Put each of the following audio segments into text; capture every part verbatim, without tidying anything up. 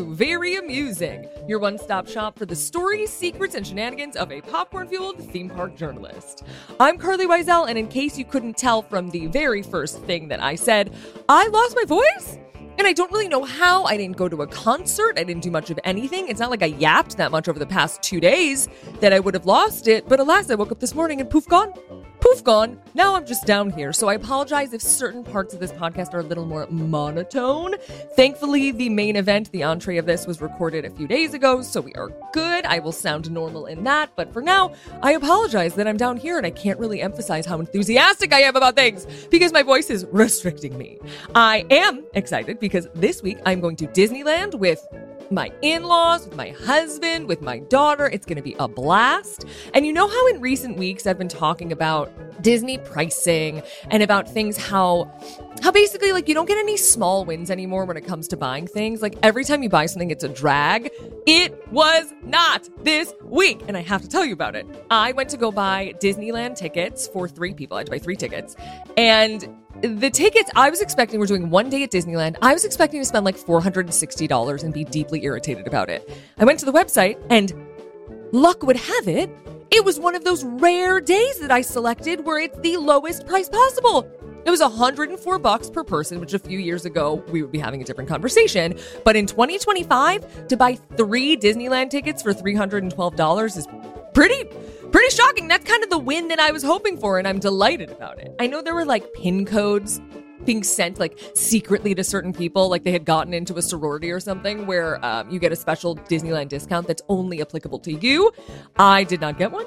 to Very Amusing, your one-stop shop for the stories, secrets, and shenanigans of a popcorn-fueled theme park journalist. I'm Carly Wiesel, and in case you couldn't tell from the very first thing that I said, I lost my voice? And I don't really know how. I didn't go to a concert. I didn't do much of anything. It's not like I yapped that much over the past two days that I would have lost it. But alas, I woke up this morning and poof, gone. Poof, gone. Now I'm just down here. So I apologize if certain parts of this podcast are a little more monotone. Thankfully, the main event, the entree of this, was recorded a few days ago, so we are good. I will sound normal in that. But for now, I apologize that I'm down here and I can't really emphasize how enthusiastic I am about things because my voice is restricting me. I am excited because this week I'm going to Disneyland with my in-laws, with my husband, with my daughter. It's going to be a blast. And you know how in recent weeks I've been talking about Disney pricing and about things how how basically like you don't get any small wins anymore when it comes to buying things. Like every time you buy something, it's a drag. It was not this week. And I have to tell you about it. I went to go buy Disneyland tickets for three people. I had to buy three tickets. And the tickets I was expecting, we're doing one day at Disneyland. I was expecting to spend like four hundred sixty dollars and be deeply irritated about it. I went to the website and luck would have it, it was one of those rare days that I selected where it's the lowest price possible. It was one hundred four bucks per person, which a few years ago we would be having a different conversation. But in twenty twenty-five, to buy three Disneyland tickets for three hundred twelve dollars is pretty Pretty shocking. That's kind of the win that I was hoping for, and I'm delighted about it. I know there were like pin codes being sent like secretly to certain people, like they had gotten into a sorority or something where um, you get a special Disneyland discount that's only applicable to you. I did not get one.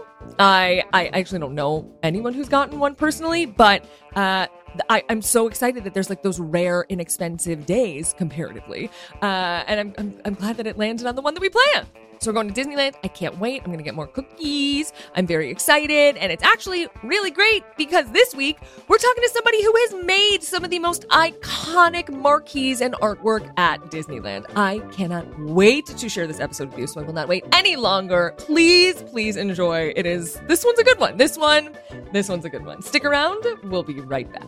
I I actually don't know anyone who's gotten one personally, but uh, I, I'm so excited that there's like those rare, inexpensive days comparatively, uh, and I'm, I'm I'm glad that it landed on the one that we planned. So we're going to Disneyland. I can't wait. I'm going to get more cookies. I'm very excited. And it's actually really great because this week we're talking to somebody who has made some of the most iconic marquees and artwork at Disneyland. I cannot wait to share this episode with you, so I will not wait any longer. Please, please enjoy. It is, this one's a good one. This one, this one's a good one. Stick around. We'll be right back.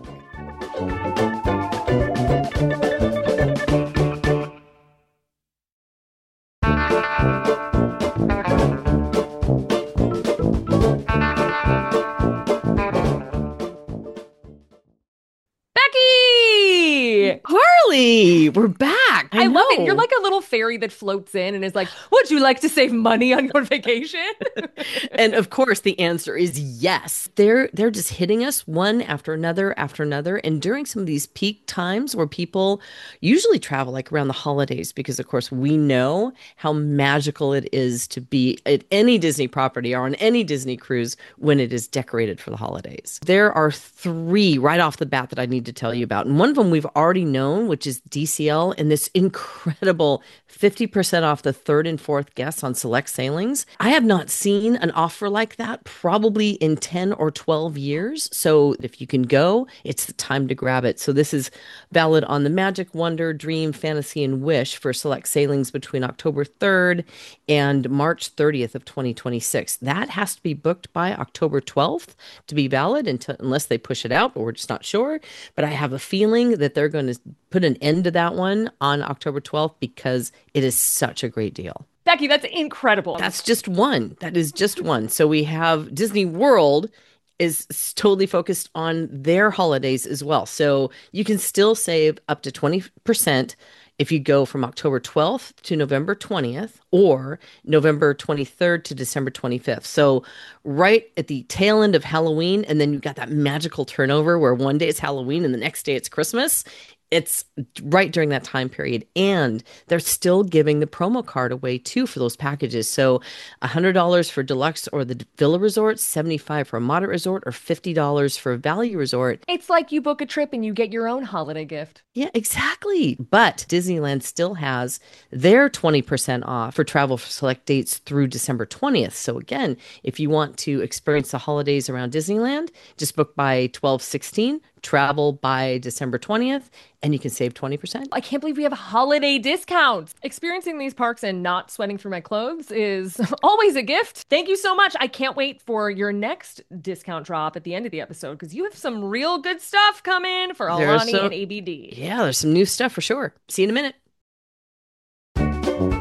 Carly, we're back. I, I know. love it. You're like a little fairy that floats in and is like, would you like to save money on your vacation? And of course, the answer is yes. They're they're just hitting us one after another after another. And during some of these peak times where people usually travel like around the holidays, because of course we know how magical it is to be at any Disney property or on any Disney cruise when it is decorated for the holidays. There are three right off the bat that I need to tell you about. And one of them we've already known, which is D C L, and this incredible fifty percent off the third and fourth guests on select sailings. I have not seen an offer like that probably in ten or twelve years. So if you can go, it's the time to grab it. So this is valid on the Magic, Wonder, Dream, Fantasy, and Wish for select sailings between October third and March thirtieth of twenty twenty-six. That has to be booked by October twelfth to be valid until, unless they push it out, but we're just not sure. But I have a feeling that they're going to put an end to that one on October twelfth because it is such a great deal. Becky, that's incredible. That's just one. That is just one. So we have Disney World is totally focused on their holidays as well. So you can still save up to twenty percent if you go from October twelfth to November twentieth or November twenty-third to December twenty-fifth. So right at the tail end of Halloween, and then you've got that magical turnover where one day it's Halloween and the next day it's Christmas. It's right during that time period. And they're still giving the promo card away too for those packages. So one hundred dollars for deluxe or the Villa Resort, seventy-five dollars for a moderate resort, or fifty dollars for a value resort. It's like you book a trip and you get your own holiday gift. Yeah, exactly. But Disneyland still has their twenty percent off for travel for select dates through December twentieth. So again, if you want to experience the holidays around Disneyland, just book by twelve sixteen, travel by December twentieth, and you can save twenty percent. I can't believe we have holiday discounts. Experiencing these parks and not sweating through my clothes is always a gift. Thank you so much. I can't wait for your next discount drop at the end of the episode because you have some real good stuff coming for Alani some, and A B D. Yeah, there's some new stuff for sure. See you in a minute.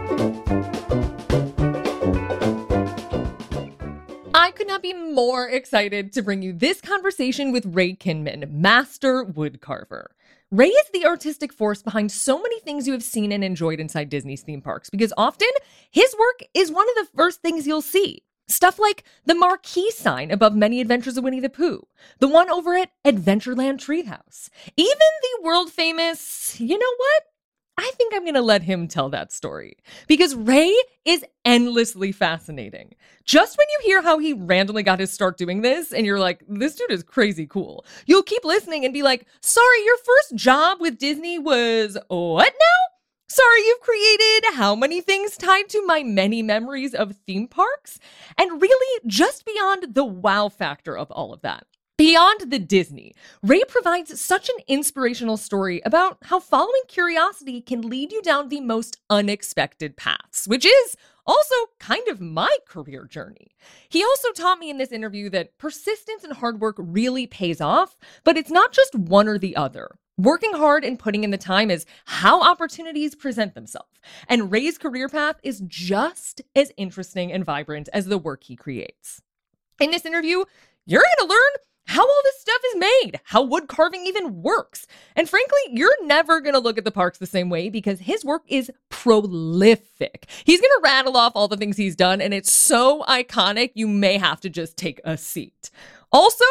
not be more excited to bring you this conversation with Ray Kinman, master woodcarver. Ray is the artistic force behind so many things you have seen and enjoyed inside Disney's theme parks, because often his work is one of the first things you'll see. Stuff like the marquee sign above Many Adventures of Winnie the Pooh, the one over at Adventureland Treehouse, even the world-famous, you know what? I think I'm going to let him tell that story, because Ray is endlessly fascinating. Just when you hear how he randomly got his start doing this and you're like, this dude is crazy cool, you'll keep listening and be like, sorry, your first job with Disney was what now? Sorry, you've created how many things tied to my many memories of theme parks? And really, just beyond the wow factor of all of that, beyond the Disney, Ray provides such an inspirational story about how following curiosity can lead you down the most unexpected paths, which is also kind of my career journey. He also taught me in this interview that persistence and hard work really pays off, but it's not just one or the other. Working hard and putting in the time is how opportunities present themselves, and Ray's career path is just as interesting and vibrant as the work he creates. In this interview, you're going to learn how all this stuff is made, how wood carving even works. And frankly, you're never going to look at the parks the same way, because his work is prolific. He's going to rattle off all the things he's done, and it's so iconic, you may have to just take a seat. Also,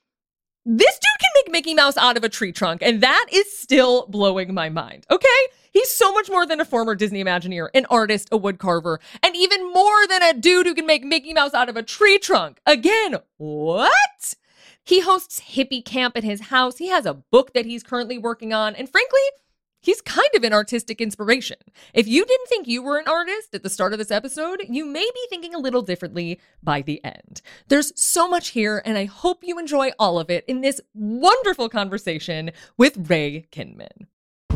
this dude can make Mickey Mouse out of a tree trunk, and that is still blowing my mind, okay? He's so much more than a former Disney Imagineer, an artist, a wood carver, and even more than a dude who can make Mickey Mouse out of a tree trunk. Again, what? He hosts hippie camp at his house. He has a book that he's currently working on. And frankly, he's kind of an artistic inspiration. If you didn't think you were an artist at the start of this episode, you may be thinking a little differently by the end. There's so much here, and I hope you enjoy all of it in this wonderful conversation with Ray Kinman.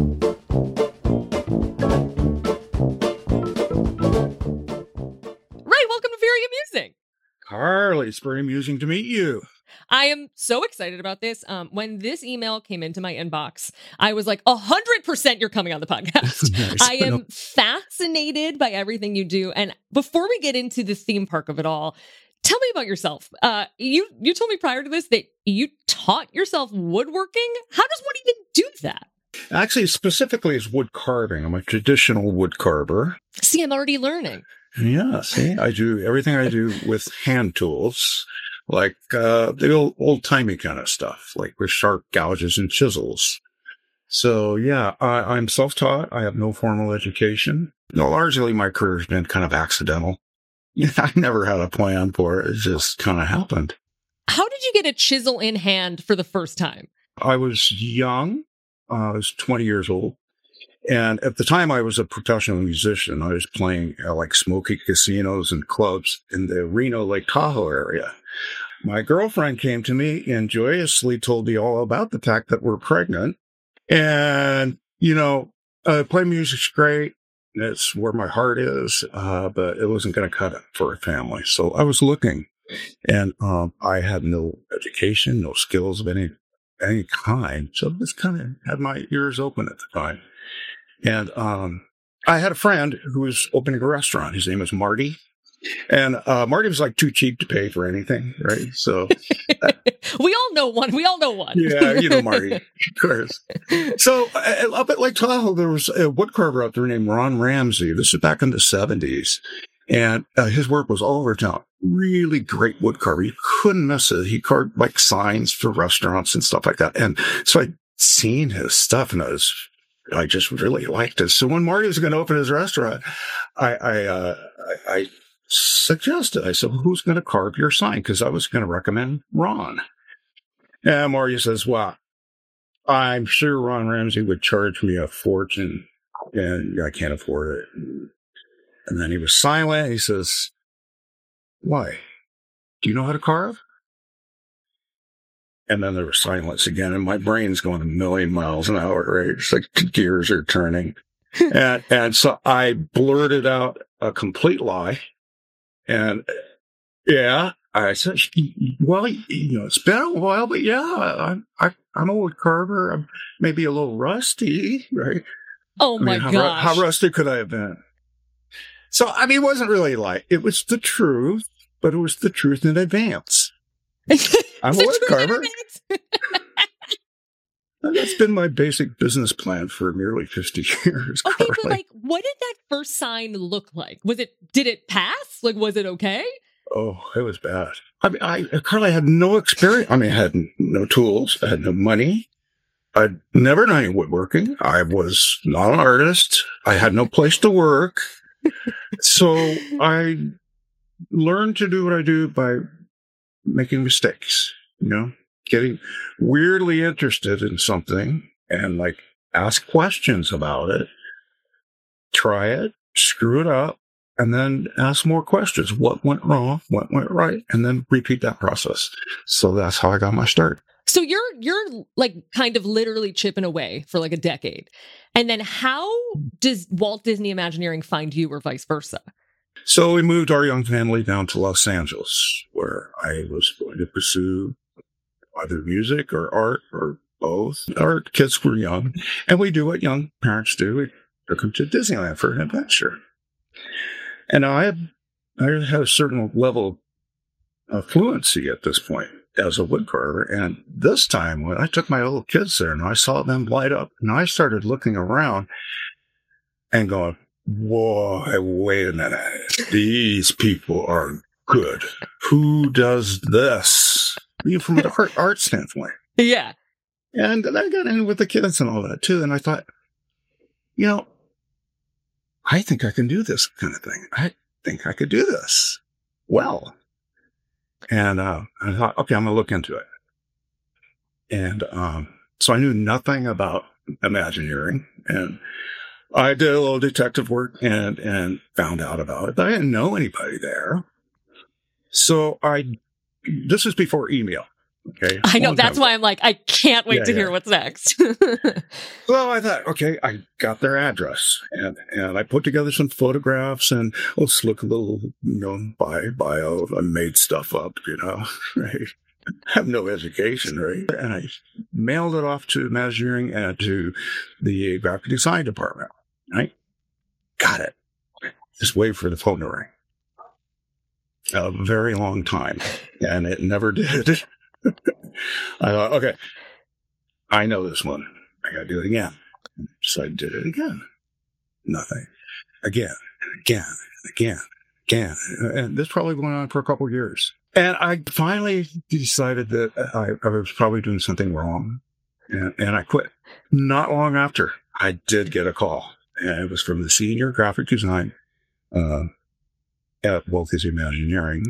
Ray, welcome to Very Amusing. Carly, it's very amusing to meet you. I am so excited about this. Um, when this email came into my inbox, I was like, a hundred percent you're coming on the podcast. Nice. I am fascinated by everything you do. And before we get into the theme park of it all, tell me about yourself. Uh, you, you told me prior to this that you taught yourself woodworking. How does one even do that? Actually, specifically is wood carving. I'm a traditional wood carver. See, I'm already learning. Yeah, see, I do everything I do with hand tools. Like uh, the old, old-timey kind of stuff, like with sharp gouges and chisels. So, yeah, I, I'm self-taught. I have no formal education. No, largely my career has been kind of accidental. I never had a plan for it. It just kind of happened. How did you get a chisel in hand for the first time? I was young. Uh, I was twenty years old. And at the time, I was a professional musician. I was playing uh, like smoky casinos and clubs in the Reno, Lake Tahoe area. My girlfriend came to me and joyously told me all about the fact that we're pregnant. And, you know, uh, play music's great. It's where my heart is, uh, but it wasn't going to cut it for a family. So I was looking, and um, I had no education, no skills of any any kind. So I just kind of had my ears open at the time. And um, I had a friend who was opening a restaurant. His name was Marty. And uh, Marty was like too cheap to pay for anything, right? So uh, we all know one. We all know one. Yeah, you know Marty, of course. So uh, up at Lake Tahoe, there was a woodcarver out there named Ron Ramsey. This is back in the seventies. And uh, his work was all over town. Really great woodcarver. You couldn't miss it. He carved like signs for restaurants and stuff like that. And so I'd seen his stuff, and I was I just really liked it. So when Marty was going to open his restaurant, I I, uh, I, I suggested, I said, well, who's going to carve your sign? Because I was going to recommend Ron. And Marty says, well, I'm sure Ron Ramsey would charge me a fortune, and I can't afford it. And then he was silent. He says, why? Do you know how to carve? And then there was silence again, and my brain's going a million miles an hour, right? It's like gears are turning. and, and so I blurted out a complete lie. And yeah, I said, well, you know, it's been a while, but yeah, I, I, I'm a wood carver. I'm maybe a little rusty, right? Oh my I mean, gosh. How, how rusty could I have been? So, I mean, it wasn't really like, it was the truth. but it was the truth in advance. I'm a wood carver. That's been my basic business plan for nearly fifty years. Okay, Carly. but like, what did that first sign look like? Was it, did it pass? Like, was it okay? Oh, it was bad. I mean, I, Carly had no experience. I mean, I had no tools. I had no money. I'd never done any woodworking. I was not an artist. I had no place to work. So I learned to do what I do by making mistakes, you know, getting weirdly interested in something and like ask questions about it, try it, screw it up, and then ask more questions. What went wrong? What went right? And then repeat that process. So that's how I got my start. So you're you're like kind of literally chipping away for like a decade. And then how does Walt Disney Imagineering find you or vice versa? So we moved our young family down to Los Angeles, where I was going to pursue either music or art or both. Our kids were young, and we do what young parents do. We took them to Disneyland for an adventure. And I had, I had a certain level of fluency at this point as a woodcarver. And this time, when I took my little kids there and I saw them light up, and I started looking around and going, whoa, wait a minute. These people are good. Who does this? Even from an art, art standpoint. Yeah. And I got in with the kids and all that too. And I thought, you know, I think I can do this kind of thing. I think I could do this well. And uh, I thought, okay, I'm going to look into it. And um, so I knew nothing about Imagineering. And I did a little detective work and, and found out about it. But I didn't know anybody there. So I, this is before email. Okay. I know. That's why I'm like, I can't wait yeah, to yeah. hear what's next. Well, I thought, okay, I got their address and, and I put together some photographs and let's look a little, you know, bio, bio. I made stuff up, you know, right? I have no education, right? And I mailed it off to Imagineering and to the graphic design department, right? Got it. Just wait for the phone to ring. A very long time. And it never did. I thought, okay, I know this one. I got to do it again. So I did it again. Nothing. Again, and again, and again, again. And this probably went on for a couple of years. And I finally decided that I, I was probably doing something wrong. And, and I quit. Not long after, I did get a call. And it was from the senior graphic design uh, at Walt Disney Imagineering.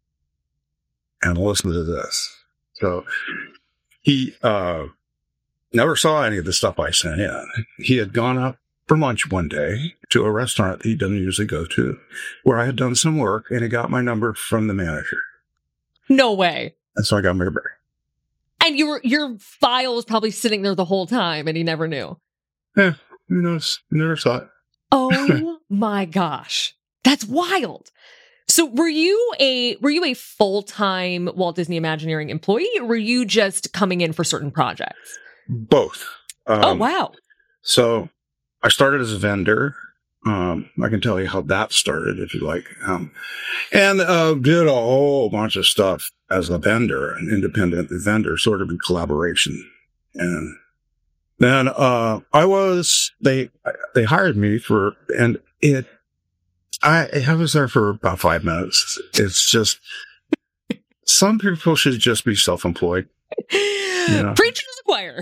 And listen to this. So he uh, never saw any of the stuff I sent in. He had gone out for lunch one day to a restaurant that he doesn't usually go to, where I had done some work, and he got my number from the manager. No way. And so I got my number. And your your file was probably sitting there the whole time, and he never knew. Yeah, who knows? Never saw it. Oh my gosh, that's wild. So were you a were you a full-time Walt Disney Imagineering employee, or were you just coming in for certain projects? Both. Um, oh, wow. So I started as a vendor. Um, I can tell you how that started if you like. Um, and uh, did a whole bunch of stuff as a vendor, an independent vendor, sort of in collaboration. And then uh, I was, they they hired me for, and it, I, I was there for about five minutes. It's just, some people should just be self-employed. You know? Preach to the choir.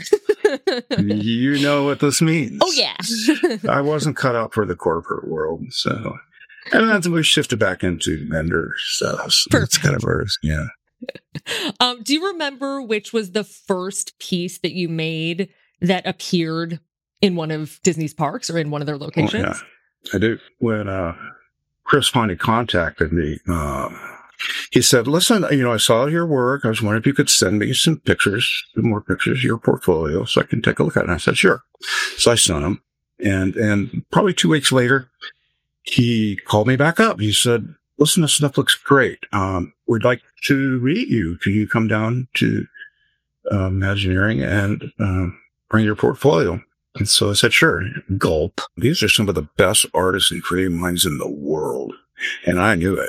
You know what this means. Oh, yeah. I wasn't cut out for the corporate world. So, and then we shifted back into vendor stuff. So that's kind of ours. Yeah. Um, do you remember which was the first piece that you made that appeared in one of Disney's parks or in one of their locations? Oh, yeah, I do. When, uh, Chris finally contacted me. Um, he said, listen, you know, I saw your work. I was wondering if you could send me some pictures, some more pictures of your portfolio so I can take a look at it. And I said, sure. So I sent him. And, and probably two weeks later, he called me back up. He said, listen, this stuff looks great. Um, we'd like to meet you. Can you come down to uh, Imagineering and um, bring your portfolio? And so I said, sure. Gulp. These are some of the best artists and creative minds in the world. And I knew it.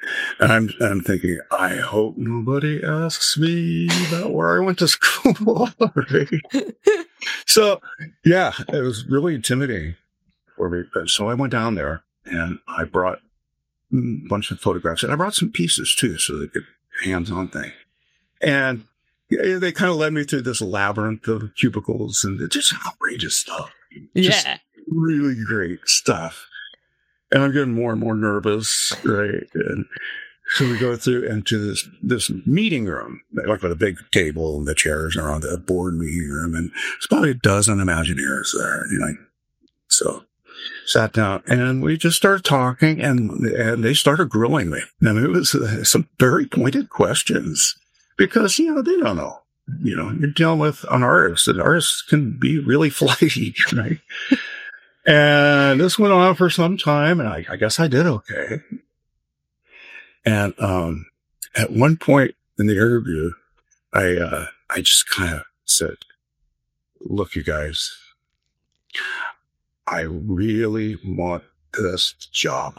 And I'm, I'm thinking, I hope nobody asks me about where I went to school. Right? So, yeah, it was really intimidating for me. So I went down there and I brought a bunch of photographs, and I brought some pieces too, so they could hands-on thing. And they kind of led me through this labyrinth of cubicles and just outrageous stuff. Just Yeah. really great stuff. And I'm getting more and more nervous, right? And so we go through into this this meeting room, like with a big table and the chairs are on the board meeting room, and it's about a dozen Imagineers there. You know, so sat down and we just started talking, and and they started grilling me, and it was uh, some very pointed questions because you know they don't know. You know, you're dealing with an artist, and artists can be really flighty, right? And this went on for some time, and I, I guess I did okay. And um, at one point in the interview, I uh, I just kind of said, "Look, you guys, I really want this job."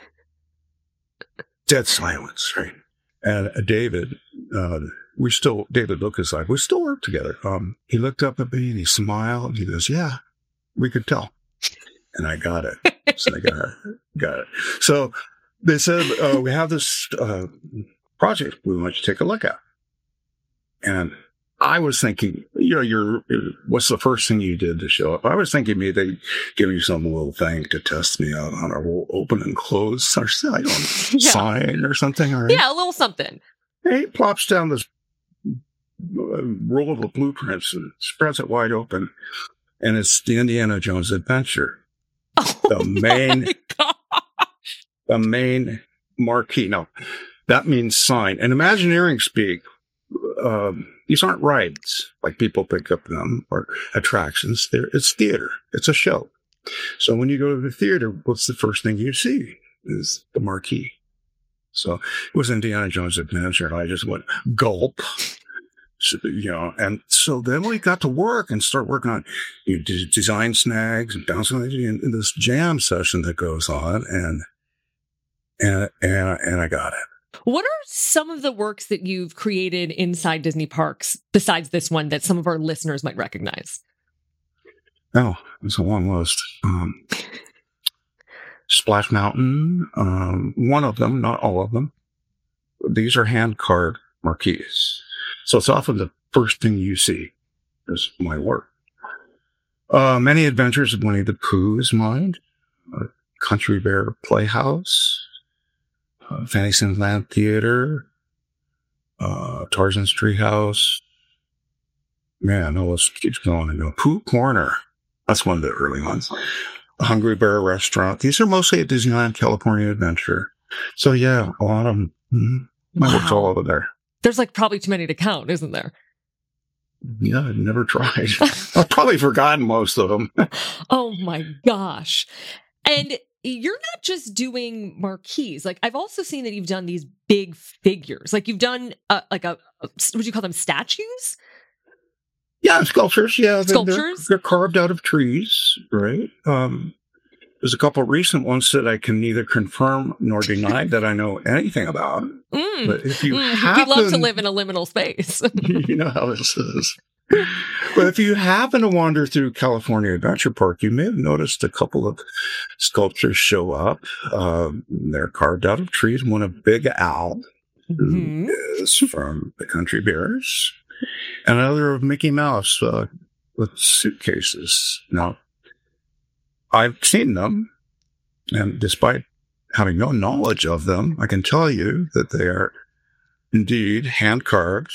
Dead silence, right? And uh, David, uh, we still David Lucas, like we still work together. Um, he looked up at me and he smiled and he goes, "Yeah, we could tell." And I got it. So I got it. Got it. So they said, uh, we have this uh, project we want you to take a look at. And I was thinking, you know, you're, what's the first thing you did to show up? I was thinking maybe they give me some little thing to test me out on a open and close, or I don't know, Yeah. sign or something. Or Yeah, a little something. he plops down this roll of blueprints and spreads it wide open. And it's the Indiana Jones Adventure. Oh, The main, my gosh. the main marquee. No, that means sign. In Imagineering speak, um, these aren't rides like people think of them or attractions. They're, it's theater. It's a show. So when you go to the theater, what's the first thing you see is the marquee. So it was Indiana Jones Adventure, and I just went gulp. So, you know, and so then we got to work and start working on you know, d- design snags and bouncing in, in this jam session that goes on, and and and and I got it. What are some of the works that you've created inside Disney parks besides this one that some of our listeners might recognize? Oh, it's a long list. Um, Splash Mountain, um, one of them, not all of them. These are hand carved marquees. So it's often the first thing you see is my work. Uh, Many Adventures of Winnie the Pooh is mine. Uh, Country Bear Playhouse. Uh, Fantasyland Theater. Uh, Tarzan's Treehouse. Man, the list keeps going and going. Pooh Corner. That's one of the early ones. Hungry Bear Restaurant. These are mostly at Disneyland California Adventure. So yeah, a lot of them. Mm-hmm. My Wow. work's all over there. There's like probably too many to count, isn't there? Yeah, I've never tried. I've probably forgotten most of them. Oh my gosh. And you're not just doing marquees. Like I've also seen that you've done these big figures. Like you've done uh, like a, a, would you call them statues? Yeah, sculptures. Yeah, they're, Sculptures? They're, they're carved out of trees, right? Um, there's a couple of recent ones that I can neither confirm nor deny that I know anything about. Mm. But if you Mm. happen, We'd love to live in a liminal space. you know how this is. But if you happen to wander through California Adventure Park, you may have noticed a couple of sculptures show up. Um, they're carved out of trees. One of Big Al, Mhm. who is from the Country Bears, and another of Mickey Mouse uh, with suitcases. Now, I've seen them, and despite having no knowledge of them, I can tell you that they are indeed hand-carved,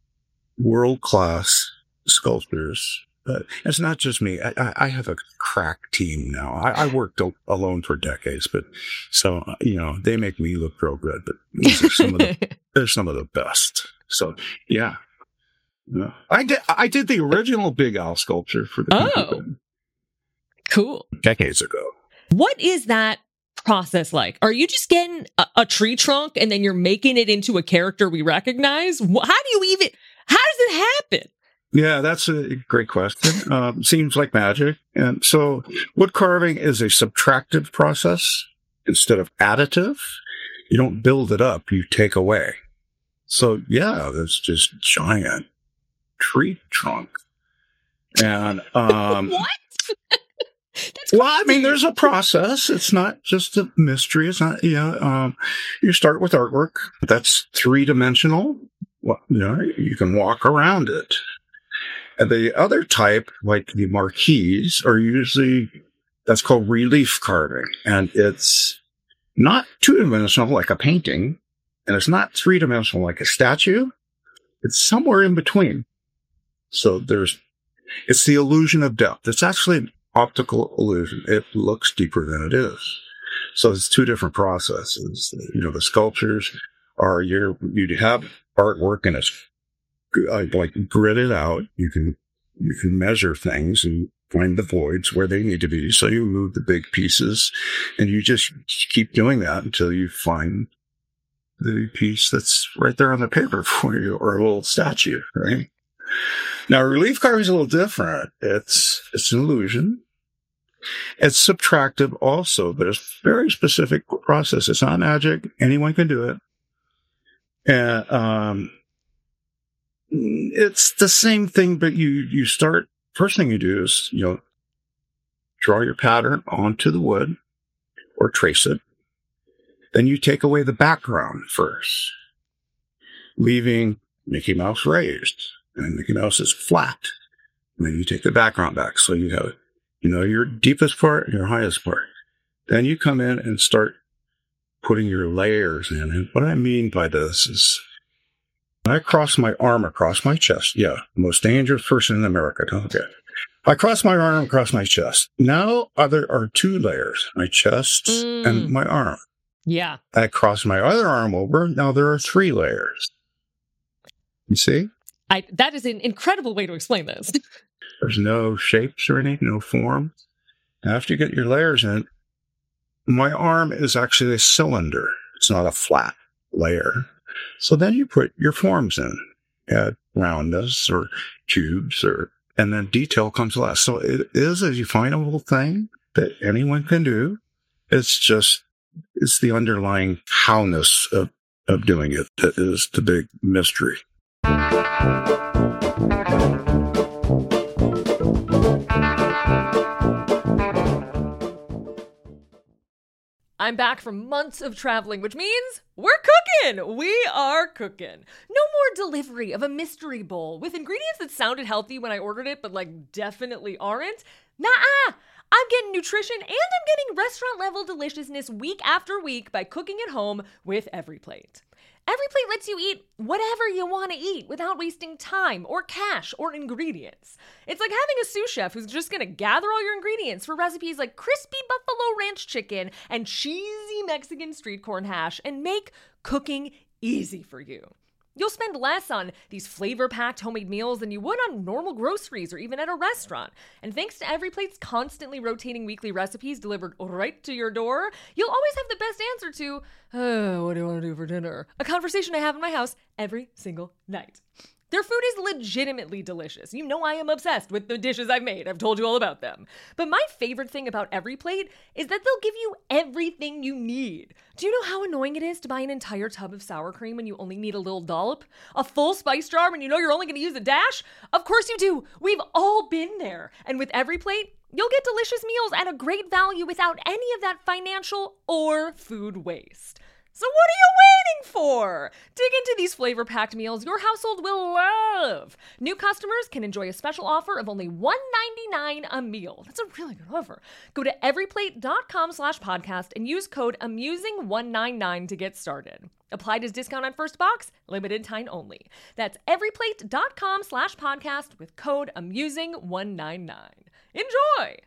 world-class sculptures. But it's not just me. I, I, I have a crack team now. I, I worked al- alone for decades, but so, uh, you know, they make me look real good, but these are some of the, they're some of the best. So, yeah. Yeah. I did, I did the original Big Al sculpture for the Oh. Country Bear Cool. decades ago. What is that process like? Are you just getting a, a tree trunk and then you're making it into a character we recognize? Wh- How do you even, how does it happen? Yeah, that's a great question. Um, seems like magic. And so wood carving is a subtractive process instead of additive. You don't build it up, you take away. So yeah, that's just giant tree trunk. And um what? That's well, I mean, there's a process. It's not just a mystery. It's not, you know, um, you start with artwork. That's three dimensional. Well, you know, you can walk around it. And the other type, like the marquees, are usually, that's called relief carving. And it's not two dimensional like a painting. And it's not three dimensional like a statue. It's somewhere in between. So there's, it's the illusion of depth. It's actually an optical illusion. It looks deeper than it is. So it's two different processes. You know, the sculptures are your, you'd have artwork and it's uh, like gridded out. You can, you can measure things and find the voids where they need to be. So you move the big pieces and you just keep doing that until you find the piece that's right there on the paper for you, or a little statue, right? Now, relief carving is a little different. It's, it's an illusion. It's subtractive also, but it's a very specific process. It's not magic. Anyone can do it. And, um, it's the same thing, but you, you start, first thing you do is, you know, draw your pattern onto the wood or trace it. Then you take away the background first, leaving Mickey Mouse raised, and Mickey Mouse is flat. And then you take the background back. So you have, you know, your deepest part and your highest part. Then you come in and start putting your layers in. And what I mean by this is, I cross my arm across my chest. Yeah, the most dangerous person in America. Okay. I cross my arm across my chest. Now uh, there are two layers, my chest mm. and my arm. Yeah. I cross my other arm over. Now there are three layers. You see? I, that is an incredible way to explain this. There's no shapes or anything, no form. After you get your layers in, my arm is actually a cylinder. It's not a flat layer. So then you put your forms in, add roundness or cubes, or and then detail comes last. So it is a definable thing that anyone can do. It's just, it's the underlying howness of, of doing it that is the big mystery. I'm back from months of traveling, which means we're cooking. We are cooking. No more delivery of a mystery bowl with ingredients that sounded healthy when I ordered it, but like definitely aren't. Nah-uh. I'm getting nutrition and I'm getting restaurant level deliciousness week after week by cooking at home with EveryPlate. EveryPlate lets you eat whatever you want to eat without wasting time or cash or ingredients. It's like having a sous chef who's just going to gather all your ingredients for recipes like crispy buffalo ranch chicken and cheesy Mexican street corn hash and make cooking easy for you. You'll spend less on these flavor-packed homemade meals than you would on normal groceries or even at a restaurant. And thanks to EveryPlate's constantly rotating weekly recipes delivered right to your door, you'll always have the best answer to, oh, what do you want to do for dinner? A conversation I have in my house every single night. Their food is legitimately delicious. You know I am obsessed with the dishes I've made. I've told you all about them. But my favorite thing about EveryPlate is that they'll give you everything you need. Do you know how annoying it is to buy an entire tub of sour cream when you only need a little dollop? A full spice jar when you know you're only going to use a dash? Of course you do. We've all been there. And with EveryPlate, you'll get delicious meals at a great value without any of that financial or food waste. So what are you waiting for? Dig into these flavor-packed meals your household will love. New customers can enjoy a special offer of only one ninety-nine a meal. That's a really good offer. Go to everyplate.com slash podcast and use code amusing one ninety-nine to get started. Applied as discount on first box, limited time only. That's everyplate.com slash podcast with code amusing one ninety-nine. Enjoy!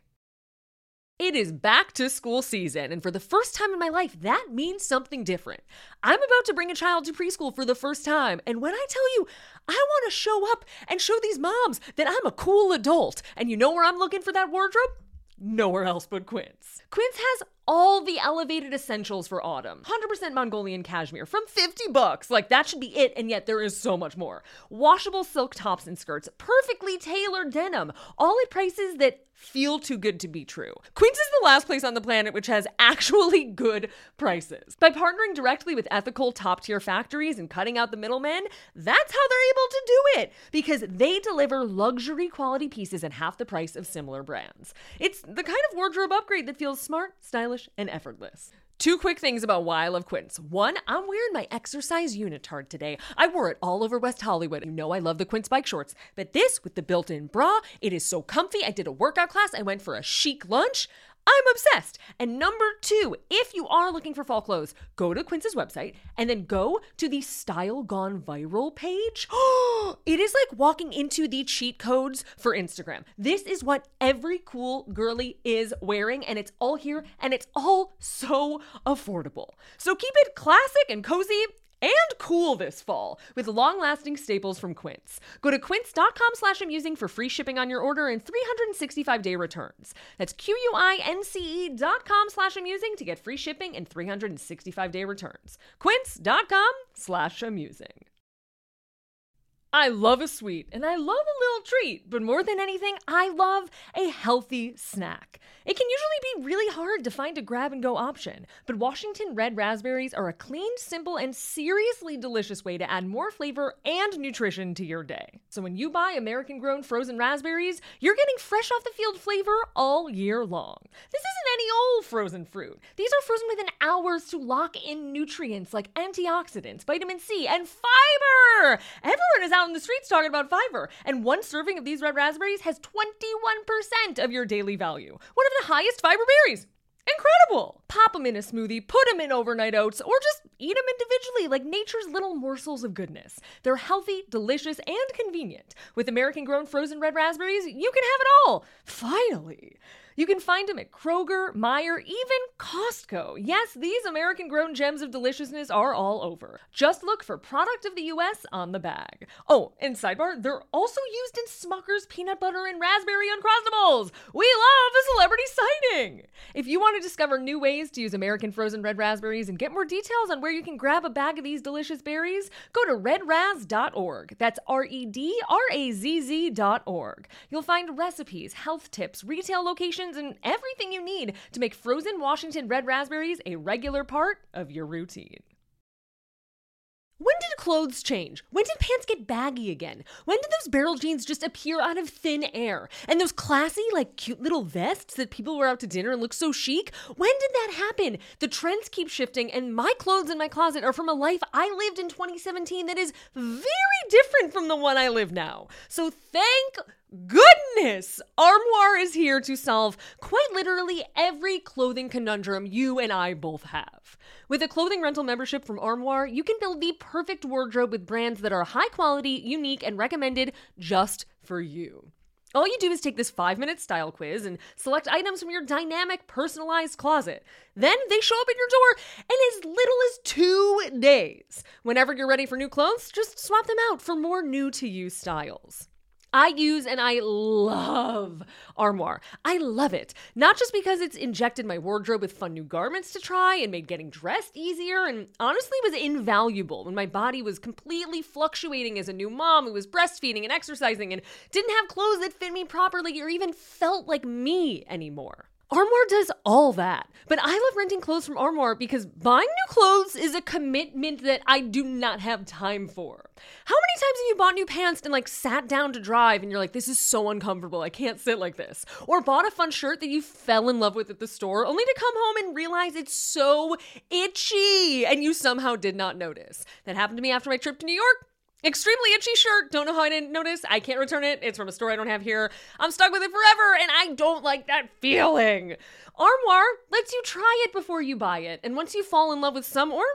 It is back to school season, and for the first time in my life, that means something different. I'm about to bring a child to preschool for the first time, and when I tell you, I want to show up and show these moms that I'm a cool adult, and you know where I'm looking for that wardrobe? Nowhere else but Quince. Quince has all the elevated essentials for autumn. one hundred percent Mongolian cashmere from fifty bucks. Like, that should be it, and yet there is so much more. Washable silk tops and skirts, perfectly tailored denim, all at prices that feel too good to be true. Quince is the last place on the planet which has actually good prices. By partnering directly with ethical top-tier factories and cutting out the middlemen, that's how they're able to do it, because they deliver luxury quality pieces at half the price of similar brands. It's the kind of wardrobe upgrade that feels smart, stylish, and effortless. Two quick things about why I love Quince. One, I'm wearing my exercise unitard today. I wore it all over West Hollywood. You know I love the Quince bike shorts. But this, with the built-in bra, it is so comfy. I did a workout class. I went for a chic lunch. I'm obsessed. And number two, if you are looking for fall clothes, go to Quince's website and then go to the Style Gone Viral page. It is like walking into the cheat codes for Instagram. This is what every cool girly is wearing, and it's all here, and it's all so affordable. So keep it classic and cozy and cool this fall with long-lasting staples from Quince. Go to quince.com slash amusing for free shipping on your order and three hundred sixty-five day returns. That's Q-U-I-N-C-E dot com slash amusing to get free shipping and three hundred sixty-five day returns. Quince.com slash amusing. I love a sweet, and I love a little treat, but more than anything, I love a healthy snack. It can usually be really hard to find a grab-and-go option, but Washington Red Raspberries are a clean, simple, and seriously delicious way to add more flavor and nutrition to your day. So when you buy American-grown frozen raspberries, you're getting fresh-off-the-field flavor all year long. This isn't any old frozen fruit. These are frozen within hours to lock in nutrients like antioxidants, vitamin C, and fiber! Everyone is out in the streets talking about fiber, and one serving of these red raspberries has twenty-one percent of your daily value. One of the highest fiber berries. Incredible! Pop them in a smoothie, put them in overnight oats, or just eat them individually like nature's little morsels of goodness. They're healthy, delicious, and convenient. With American-grown frozen red raspberries, you can have it all. Finally! You can find them at Kroger, Meijer, even Costco. Yes, these American-grown gems of deliciousness are all over. Just look for Product of the U S on the bag. Oh, and sidebar, they're also used in Smucker's peanut butter and raspberry Uncrustables. We love a celebrity sighting! If you want to discover new ways to use American frozen red raspberries and get more details on where you can grab a bag of these delicious berries, go to red raz dot org. That's R E D R A Z Z dot org. You'll find recipes, health tips, retail locations, and everything you need to make frozen Washington red raspberries a regular part of your routine. When did clothes change? When did pants get baggy again? When did those barrel jeans just appear out of thin air? And those classy, like, cute little vests that people wear out to dinner and look so chic? When did that happen? The trends keep shifting, and my clothes in my closet are from a life I lived in twenty seventeen that is very different from the one I live now. So thank goodness Armoire is here to solve quite literally every clothing conundrum you and I both have. With a clothing rental membership from Armoire, you can build the perfect wardrobe with brands that are high quality, unique, and recommended just for you. All you do is take this five-minute style quiz and select items from your dynamic, personalized closet. Then they show up at your door in as little as two days. Whenever you're ready for new clothes, just swap them out for more new-to-you styles. I use and I love Armoire. I love it. Not just because it's injected my wardrobe with fun new garments to try and made getting dressed easier, and honestly was invaluable when my body was completely fluctuating as a new mom who was breastfeeding and exercising and didn't have clothes that fit me properly or even felt like me anymore. Armoire does all that, but I love renting clothes from Armoire because buying new clothes is a commitment that I do not have time for. How many times have you bought new pants and like sat down to drive and you're like, this is so uncomfortable, I can't sit like this? Or bought a fun shirt that you fell in love with at the store only to come home and realize it's so itchy and you somehow did not notice. That happened to me after my trip to New York. Extremely itchy shirt. Don't know how I didn't notice. I can't return it. It's from a store I don't have here. I'm stuck with it forever, and I don't like that feeling. Armoire lets you try it before you buy it, and once you fall in love with some or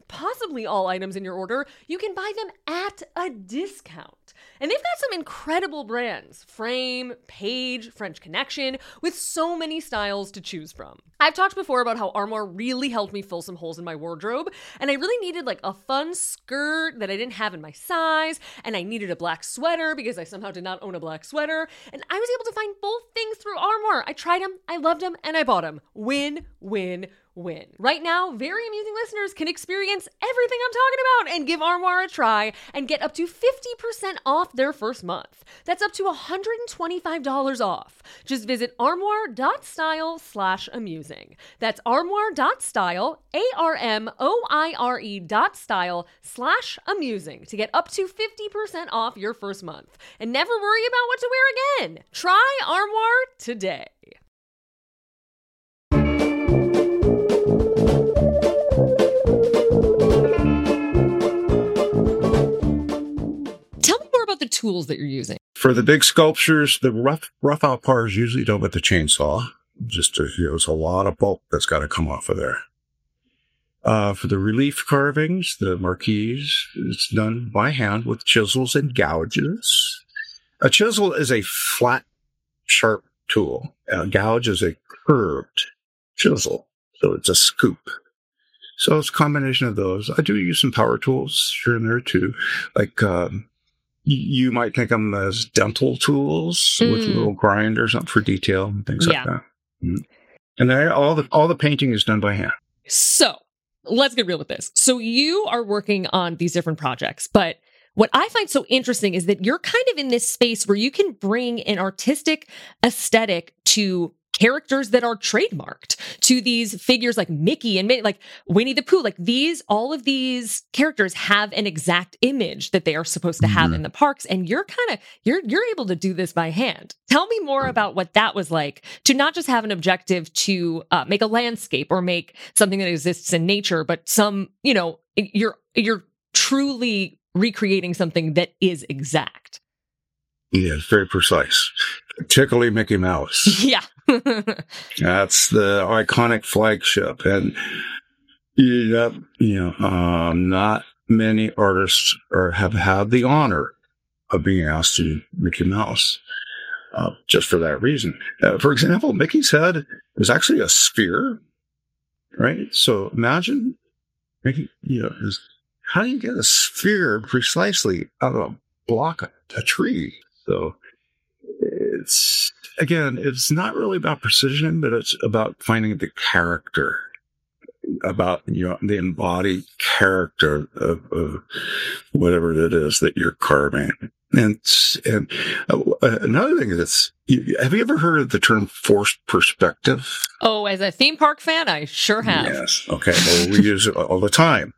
possibly all items in your order, you can buy them at a discount. And they've got some incredible brands, Frame, Page, French Connection, with so many styles to choose from. I've talked before about how Armoire really helped me fill some holes in my wardrobe, and I really needed like a fun skirt that I didn't have in my size, and I needed a black sweater because I somehow did not own a black sweater, and I was able to find both things through Armoire. I tried them, I loved them, and I bought them. Win, win, win. Right now, Very Amusing listeners can experience everything I'm talking about and give Armoire a try and get up to fifty percent off their first month. That's up to one hundred twenty-five dollars off. Just visit armoire.style slash amusing. That's armoire.style, A R M O I R E dot style slash amusing to get up to fifty percent off your first month. And never worry about what to wear again. Try Armoire today. About the tools that you're using. For the big sculptures, the rough rough out part is usually done with the chainsaw. Just to, you know, it's a lot of bulk that's got to come off of there. Uh, for the relief carvings, the marquise, it's done by hand with chisels and gouges. A chisel is a flat, sharp tool. A gouge is a curved chisel, so it's a scoop. So it's a combination of those. I do use some power tools here and there too, like. Um, You might think of them as dental tools mm. with a little grind or something for detail and things yeah. like that. Mm. And then all the all the painting is done by hand. So let's get real with this. So you are working on these different projects, but what I find so interesting is that you're kind of in this space where you can bring an artistic aesthetic to characters that are trademarked, to these figures like Mickey and Minnie, like Winnie the Pooh. Like these, all of these characters have an exact image that they are supposed to have mm-hmm. in the parks, and you're kind of you're you're able to do this by hand. Tell me more about what that was like, to not just have an objective to uh, make a landscape or make something that exists in nature, but some, you know, you're you're truly recreating something that is exact. Yeah, it's very precise. Particularly Mickey Mouse. Yeah. That's the iconic flagship. And, yeah, you know, um, not many artists are, have had the honor of being asked to do Mickey Mouse, uh, just for that reason. Uh, for example, Mickey's head is actually a sphere, right? So imagine, Mickey, you know, is, how do you get a sphere precisely out of a block of a tree? So it's, again, it's not really about precision, but it's about finding the character, about, you know, the embodied character of, of whatever it is that you're carving. And, and uh, another thing that's, have you ever heard of the term forced perspective? Oh, as a theme park fan, I sure have. Yes. Okay. Well, we use it all the time.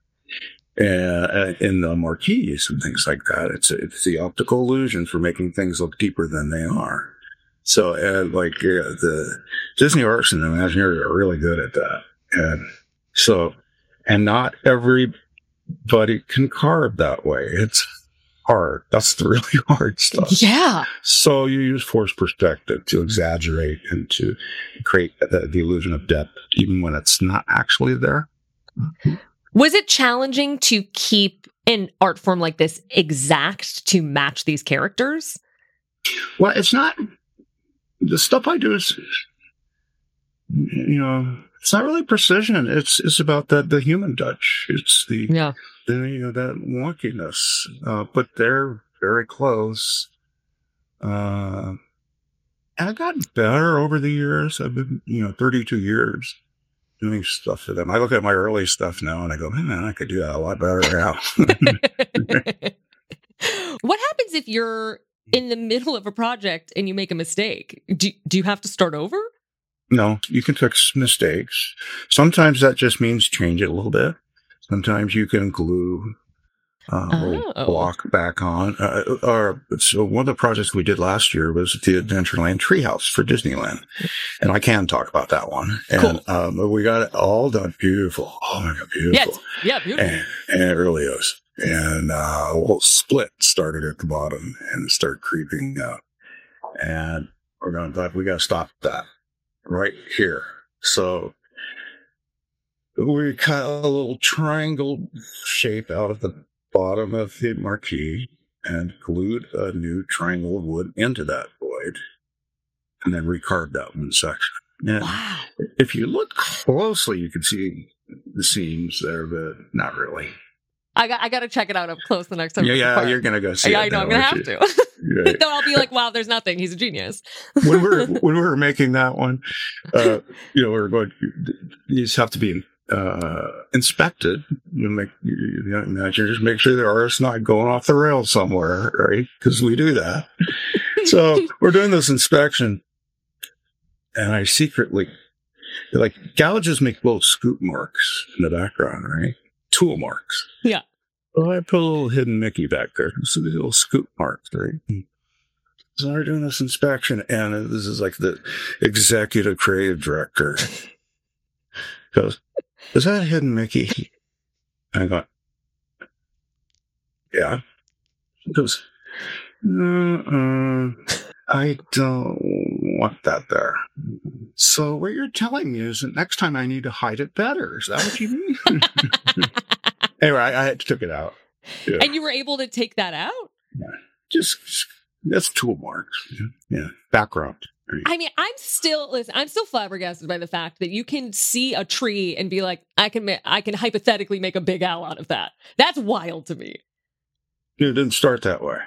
Uh, in the marquees and things like that. It's it's the optical illusion for making things look deeper than they are. So, uh, like uh, the Disney artists and Imagineers are really good at that. And so, and not everybody can carve that way. It's hard. That's the really hard stuff. Yeah. So you use forced perspective to exaggerate and to create the, the illusion of depth, even when it's not actually there. Was it challenging to keep an art form like this exact to match these characters? Well, it's not, the stuff I do is, you know, it's not really precision. It's it's about the, the human touch. It's the, yeah. the you know, that wonkiness. Uh, but they're very close. Uh, and I've gotten better over the years. I've been, you know, thirty-two years. Doing stuff to them. I look at my early stuff now and I go, man, I could do that a lot better now. What happens if you're in the middle of a project and you make a mistake? Do, do you have to start over? No, you can fix mistakes. Sometimes that just means change it a little bit. Sometimes you can glue uh, oh. block back on. Uh, or, so one of the projects we did last year was the Adventureland Treehouse for Disneyland. And I can talk about that one. And cool. um, we got it all done. Beautiful. Oh my God, beautiful. Yeah, yeah beautiful. And, and it really is. And uh, a little split started at the bottom and started creeping up. And we're going to, we got to stop that right here. So we cut a little triangle shape out of the bottom of the marquee and glued a new triangle of wood into that void, and then recarved that one section. And Wow. if you look closely, you can see the seams there, but not really. I got I got to check it out up close the next time. Yeah, we yeah, depart. you're gonna go see Yeah, it. I know. now, I'm gonna aren't have you? to. Right. Then I'll be like, "Wow, there's nothing. He's a genius." when we're when we were making that one, uh, you know, we were going. These have to be uh, inspected. You make you know, imagine just make sure the artist's not going off the rails somewhere, right? Because we do that. So we're doing this inspection, and I secretly like gouges make little scoop marks in the background, right? Tool marks. Yeah. Well, I put a little hidden Mickey back there. So these little scoop marks, right? So we're doing this inspection, and this is like the executive creative director goes, "Is that a hidden Mickey?" And I go, "Yeah." He goes, uh, I don't want that there. So what you're telling me is that next time I need to hide it better. Is that what you mean? Anyway, I, I took it out. Yeah. And you were able to take that out? Yeah. Just, that's tool marks. Yeah. Background. Right. I mean, I'm still listen. I'm still flabbergasted by the fact that you can see a tree and be like, I can, ma- I can hypothetically make a big owl out of that. That's wild to me. It didn't start that way.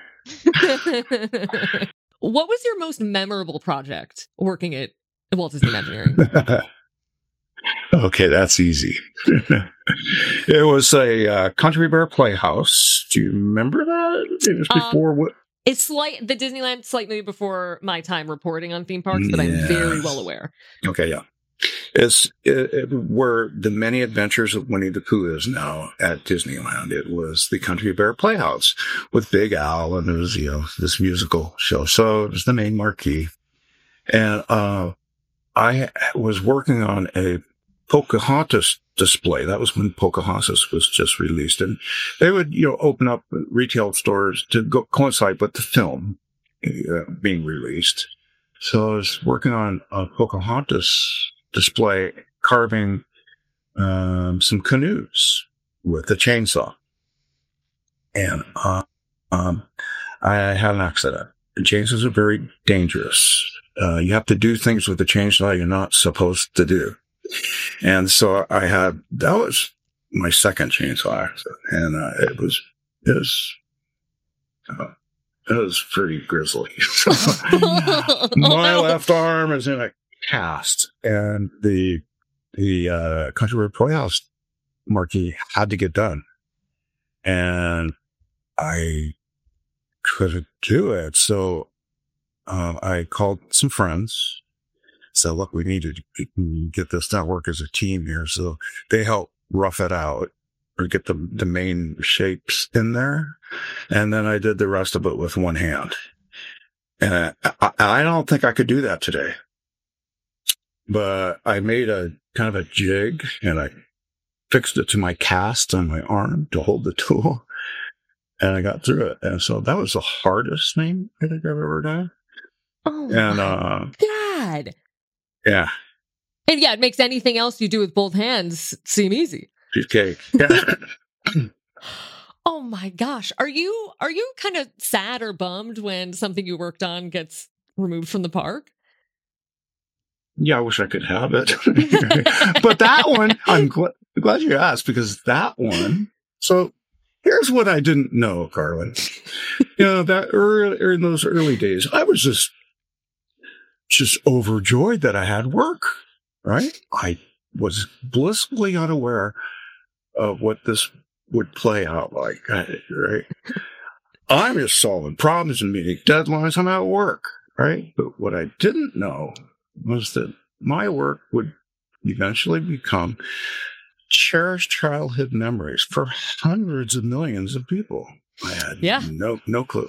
What was your most memorable project working at Walt Disney Imagineering? Okay, that's easy. It was a uh, Country Bear Playhouse. Do you remember that? It was before Um, what? It's slight the Disneyland slightly before my time reporting on theme parks, but I'm very Yes. well aware. Okay, yeah. It's it, it, where the many adventures of Winnie the Pooh is now at Disneyland. It was the Country Bear Playhouse with Big Al, and it was, you know, this musical show. So it was the main marquee. And uh, I was working on a Pocahontas display. That was when Pocahontas was just released. And they would, you know, open up retail stores to go coincide with the film uh, being released. So I was working on a Pocahontas display, carving um, some canoes with a chainsaw. And uh, um, I had an accident. The chainsaws are very dangerous. Uh, you have to do things with the chainsaw you're not supposed to do. And so I had, that was my second chainsaw accident. And uh, it was, it was, uh, it was pretty grisly. My left arm is in a cast, and the the uh, Country Bear Playhouse marquee had to get done, and I couldn't do it. So uh, I called some friends. Said, "Look, we need to get this done. Work as a team here." So they helped rough it out or get the the main shapes in there, and then I did the rest of it with one hand. And I, I don't think I could do that today. But I made a kind of a jig, and I fixed it to my cast on my arm to hold the tool, and I got through it. And so that was the hardest thing I think I've ever done. Oh And my uh, God. yeah, And yeah, it makes anything else you do with both hands seem easy. cheesecake. Yeah. Oh my gosh. Are you are you kind of sad or bummed when something you worked on gets removed from the park? Yeah, I wish I could have it. But that one, I'm gl- glad you asked, because that one. So here's what I didn't know, Carlin. You know, that early, in those early days, I was just, just overjoyed that I had work, right? I was blissfully unaware of what this would play out like, right? I'm just solving problems and meeting deadlines. I'm at work, right? But what I didn't know was that my work would eventually become cherished childhood memories for hundreds of millions of people. I had Yeah. no no clue.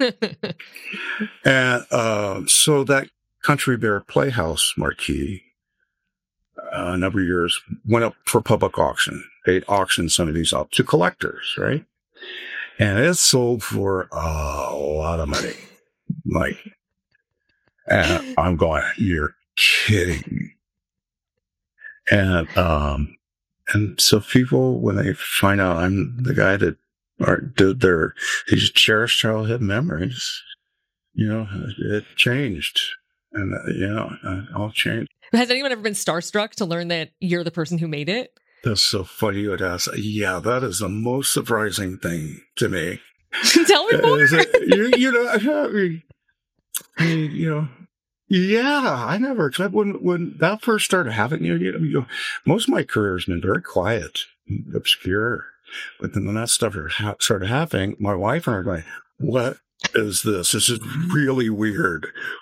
And uh, so that Country Bear Playhouse marquee, uh, a number of years, went up for public auction. They auctioned some of these out to collectors, right? And it sold for a lot of money. Like, and I'm going, you're kidding me. And, um, and so people, when they find out I'm the guy that or did their these cherished childhood memories, you know, it changed, and uh, you know, it all changed. Has anyone ever been starstruck to learn that you're the person who made it? That's so funny you would ask. Yeah, that is the most surprising thing to me. Tell me more. Is it, you, you know, I mean, I mean, you know, yeah, I never, cause when, when that first started happening, you know, you know, most of my career has been very quiet, and obscure. But then when that stuff started happening, my wife and I are going, what is this? This is really weird.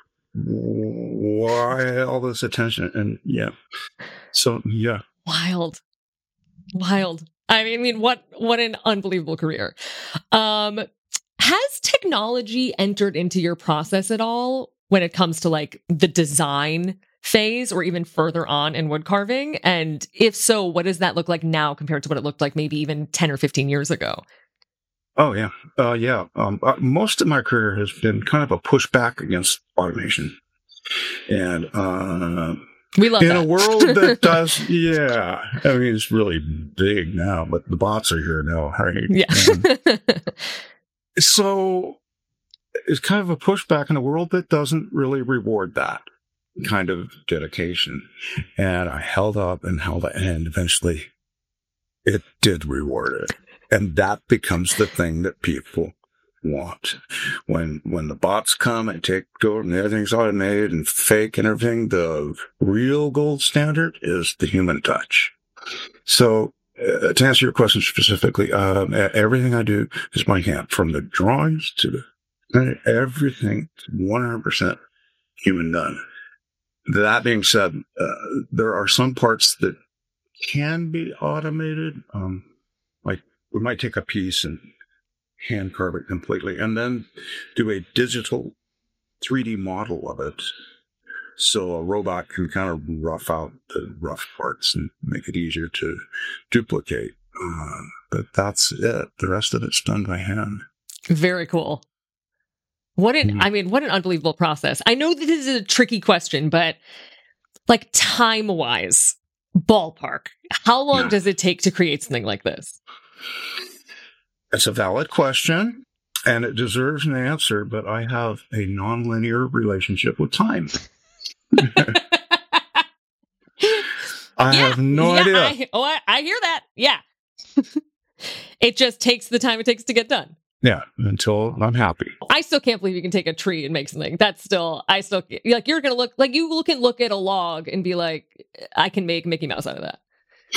Why all this attention? And yeah, so yeah. Wild. Wild. I mean, I mean, what, what an unbelievable career. Um, has technology entered into your process at all when it comes to like the design phase or even further on in wood carving? And if so, what does that look like now compared to what it looked like maybe even ten or fifteen years ago? Oh, yeah. Uh, yeah. Um, uh, most of my career has been kind of a pushback against automation. And uh, we love in that. a world that does, yeah. I mean, it's really big now, but the bots are here now. Right? Yeah. So it's kind of a pushback in a world that doesn't really reward that kind of dedication. And I held up and held up, and eventually it did reward it. And that becomes the thing that people want. When when the bots come and take over and everything's automated and fake and everything, the real gold standard is the human touch. So uh, to answer your question specifically, um, everything I do is by hand, from the drawings to the everything, one hundred percent human done. That being said, uh, there are some parts that can be automated. Um, like we might take a piece and hand carve it completely and then do a digital three D model of it. So a robot can kind of rough out the rough parts and make it easier to duplicate. Uh, but that's it. The rest of it's done by hand. Very cool. What an, Mm. I mean, what an unbelievable process. I know that this is a tricky question, but like time wise, ballpark, how long Yeah. does it take to create something like this? It's a valid question, and it deserves an answer, but I have a nonlinear relationship with time. I Yeah, have no yeah, idea. I, oh, I, I hear that. Yeah. It just takes the time it takes to get done. Yeah, until I'm happy. I still can't believe you can take a tree and make something. That's still, I still, like, you're going to look, like, you can look at a log and be like, I can make Mickey Mouse out of that.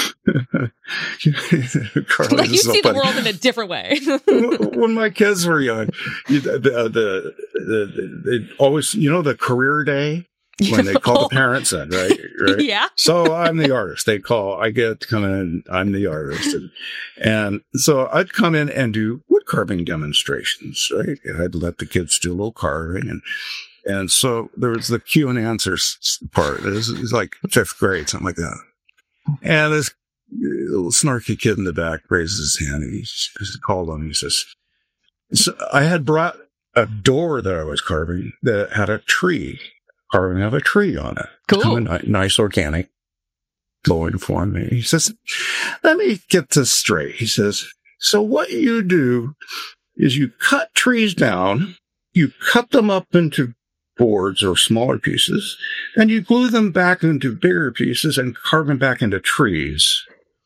Carly, Like, you this is so see the funny. world in a different way. When my kids were young, you, the, the, the, the, they always, you know, the career day when they call the parents in, right? Right. Yeah. So I'm the artist. They call, I get to come in, I'm the artist. And, and so I'd come in and do wood carving demonstrations, right? And I'd let the kids do a little carving. And, and so there was the Q and answers part. It was, it was like fifth grade, something like that. And this little snarky kid in the back raises his hand and he's, he's called on me. He says, so I had brought a door that I was carving that had a tree, carving of a tree on it. Cool. Kind of ni- nice organic flowing for me. He says, let me get this straight. He says, so what you do is you cut trees down, you cut them up into boards or smaller pieces, and you glue them back into bigger pieces and carve them back into trees.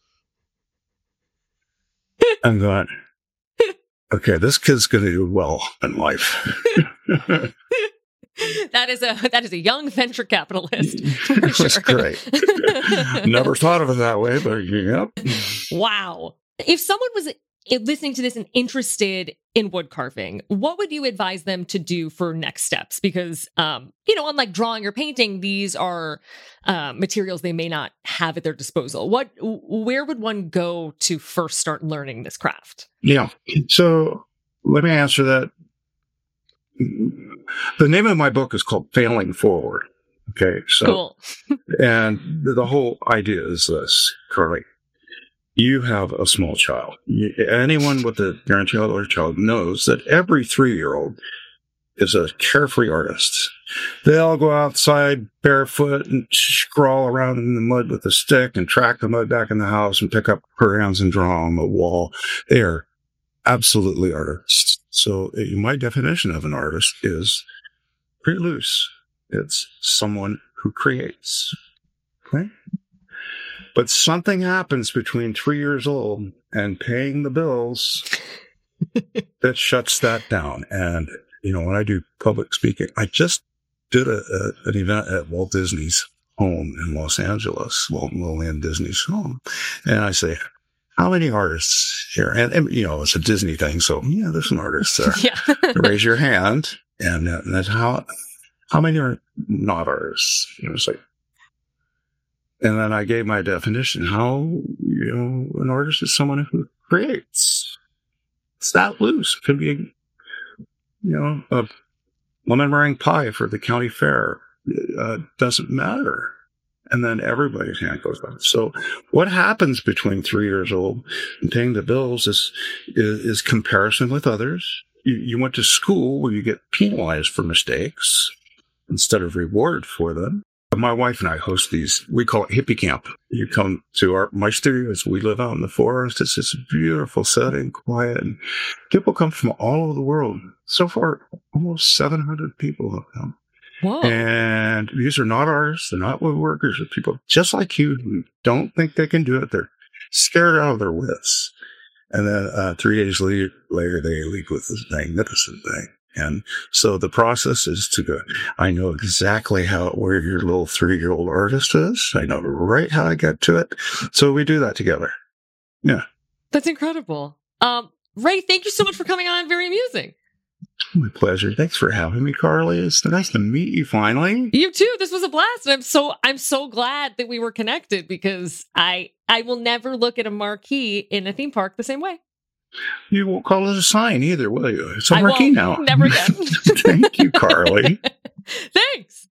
I'm going, okay, this kid's going to do well in life. That is a that is a young venture capitalist. For That's sure. great. Never thought of it that way, but yep. Wow. If someone was i- listening to this and interested in wood carving, what would you advise them to do for next steps? Because, um, you know, unlike drawing or painting, these are uh, materials they may not have at their disposal. What, where would one go to first start learning this craft? Yeah. So let me answer that. The name of my book is called Failing Forward. Okay. So, Cool. and the, the whole idea is this, Carly. You have a small child. You, anyone with a grandchild or child knows that every three-year-old is a carefree artist. They all go outside barefoot and scrawl around in the mud with a stick and track the mud back in the house and pick up crayons and draw on the wall. They are absolutely artists. So uh, my definition of an artist is pretty loose. It's someone who creates. Okay? But something happens between three years old and paying the bills that shuts that down. And, you know, when I do public speaking, I just did a, a, an event at Walt Disney's home in Los Angeles, Walt and Lillian Disney's home. And I say, how many artists here? And, and, you know, it's a Disney thing. So, yeah, there's some artists there. Yeah. Raise your hand. And, uh, and that's how, how many are not artists? You know, it's like, and then I gave my definition. How, you know, an artist is someone who creates. It's that loose. It could be, you know, a lemon meringue pie for the county fair. Uh, doesn't matter. And then everybody's hand goes up. So what happens between three years old and paying the bills is, is, is comparison with others. You, you went to school where you get penalized for mistakes instead of rewarded for them. My wife and I host these, we call it hippie camp. You come to our, my studios. We live out in the forest. It's this beautiful setting, quiet. And people come from all over the world. So far, almost seven hundred people have come. Whoa. And these are not artists. They're not woodworkers. They're people just like you who don't think they can do it. They're scared out of their wits. And then uh, three days later, later, they leave with this magnificent thing. And so the process is to go, I know exactly how, where your little three-year-old artist is. I know right how I get to it. So we do that together. Yeah. That's incredible. Um, Ray, thank you so much for coming on. Very amusing. My pleasure. Thanks for having me, Carly. It's nice to meet you finally. You too. This was a blast. And I'm so I'm so glad that we were connected because I I will never look at a marquee in a theme park the same way. You won't call it a sign either, will you? It's a marquee now. Never again. Thank you, Carly. Thanks.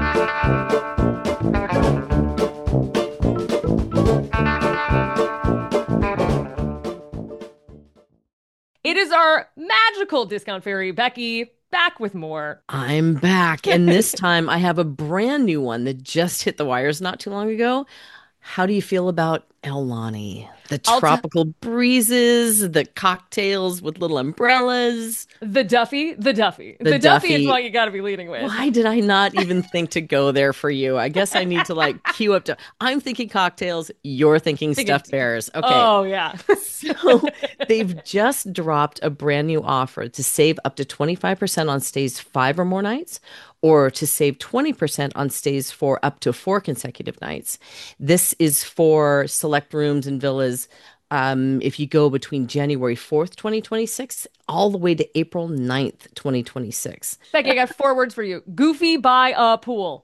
It is our magical discount fairy, Becky, back with more. I'm back. And this time I have a brand new one that just hit the wires not too long ago. How do you feel about Aulani? The tropical t- breezes, the cocktails with little umbrellas. The Duffy, the Duffy. The, the Duffy. Duffy is what you got to be leading with. Why did I not even think to go there for you? I guess I need to like queue up to, I'm thinking cocktails, you're thinking Think stuffed bears. Okay. Oh, yeah. So they've just dropped a brand new offer to save up to twenty-five percent on stays five or more nights, or to save twenty percent on stays for up to four consecutive nights. This is for select rooms and villas um, if you go between January fourth, twenty twenty-six, all the way to April ninth, twenty twenty-six. Becky, I got four words for you. Goofy by a pool.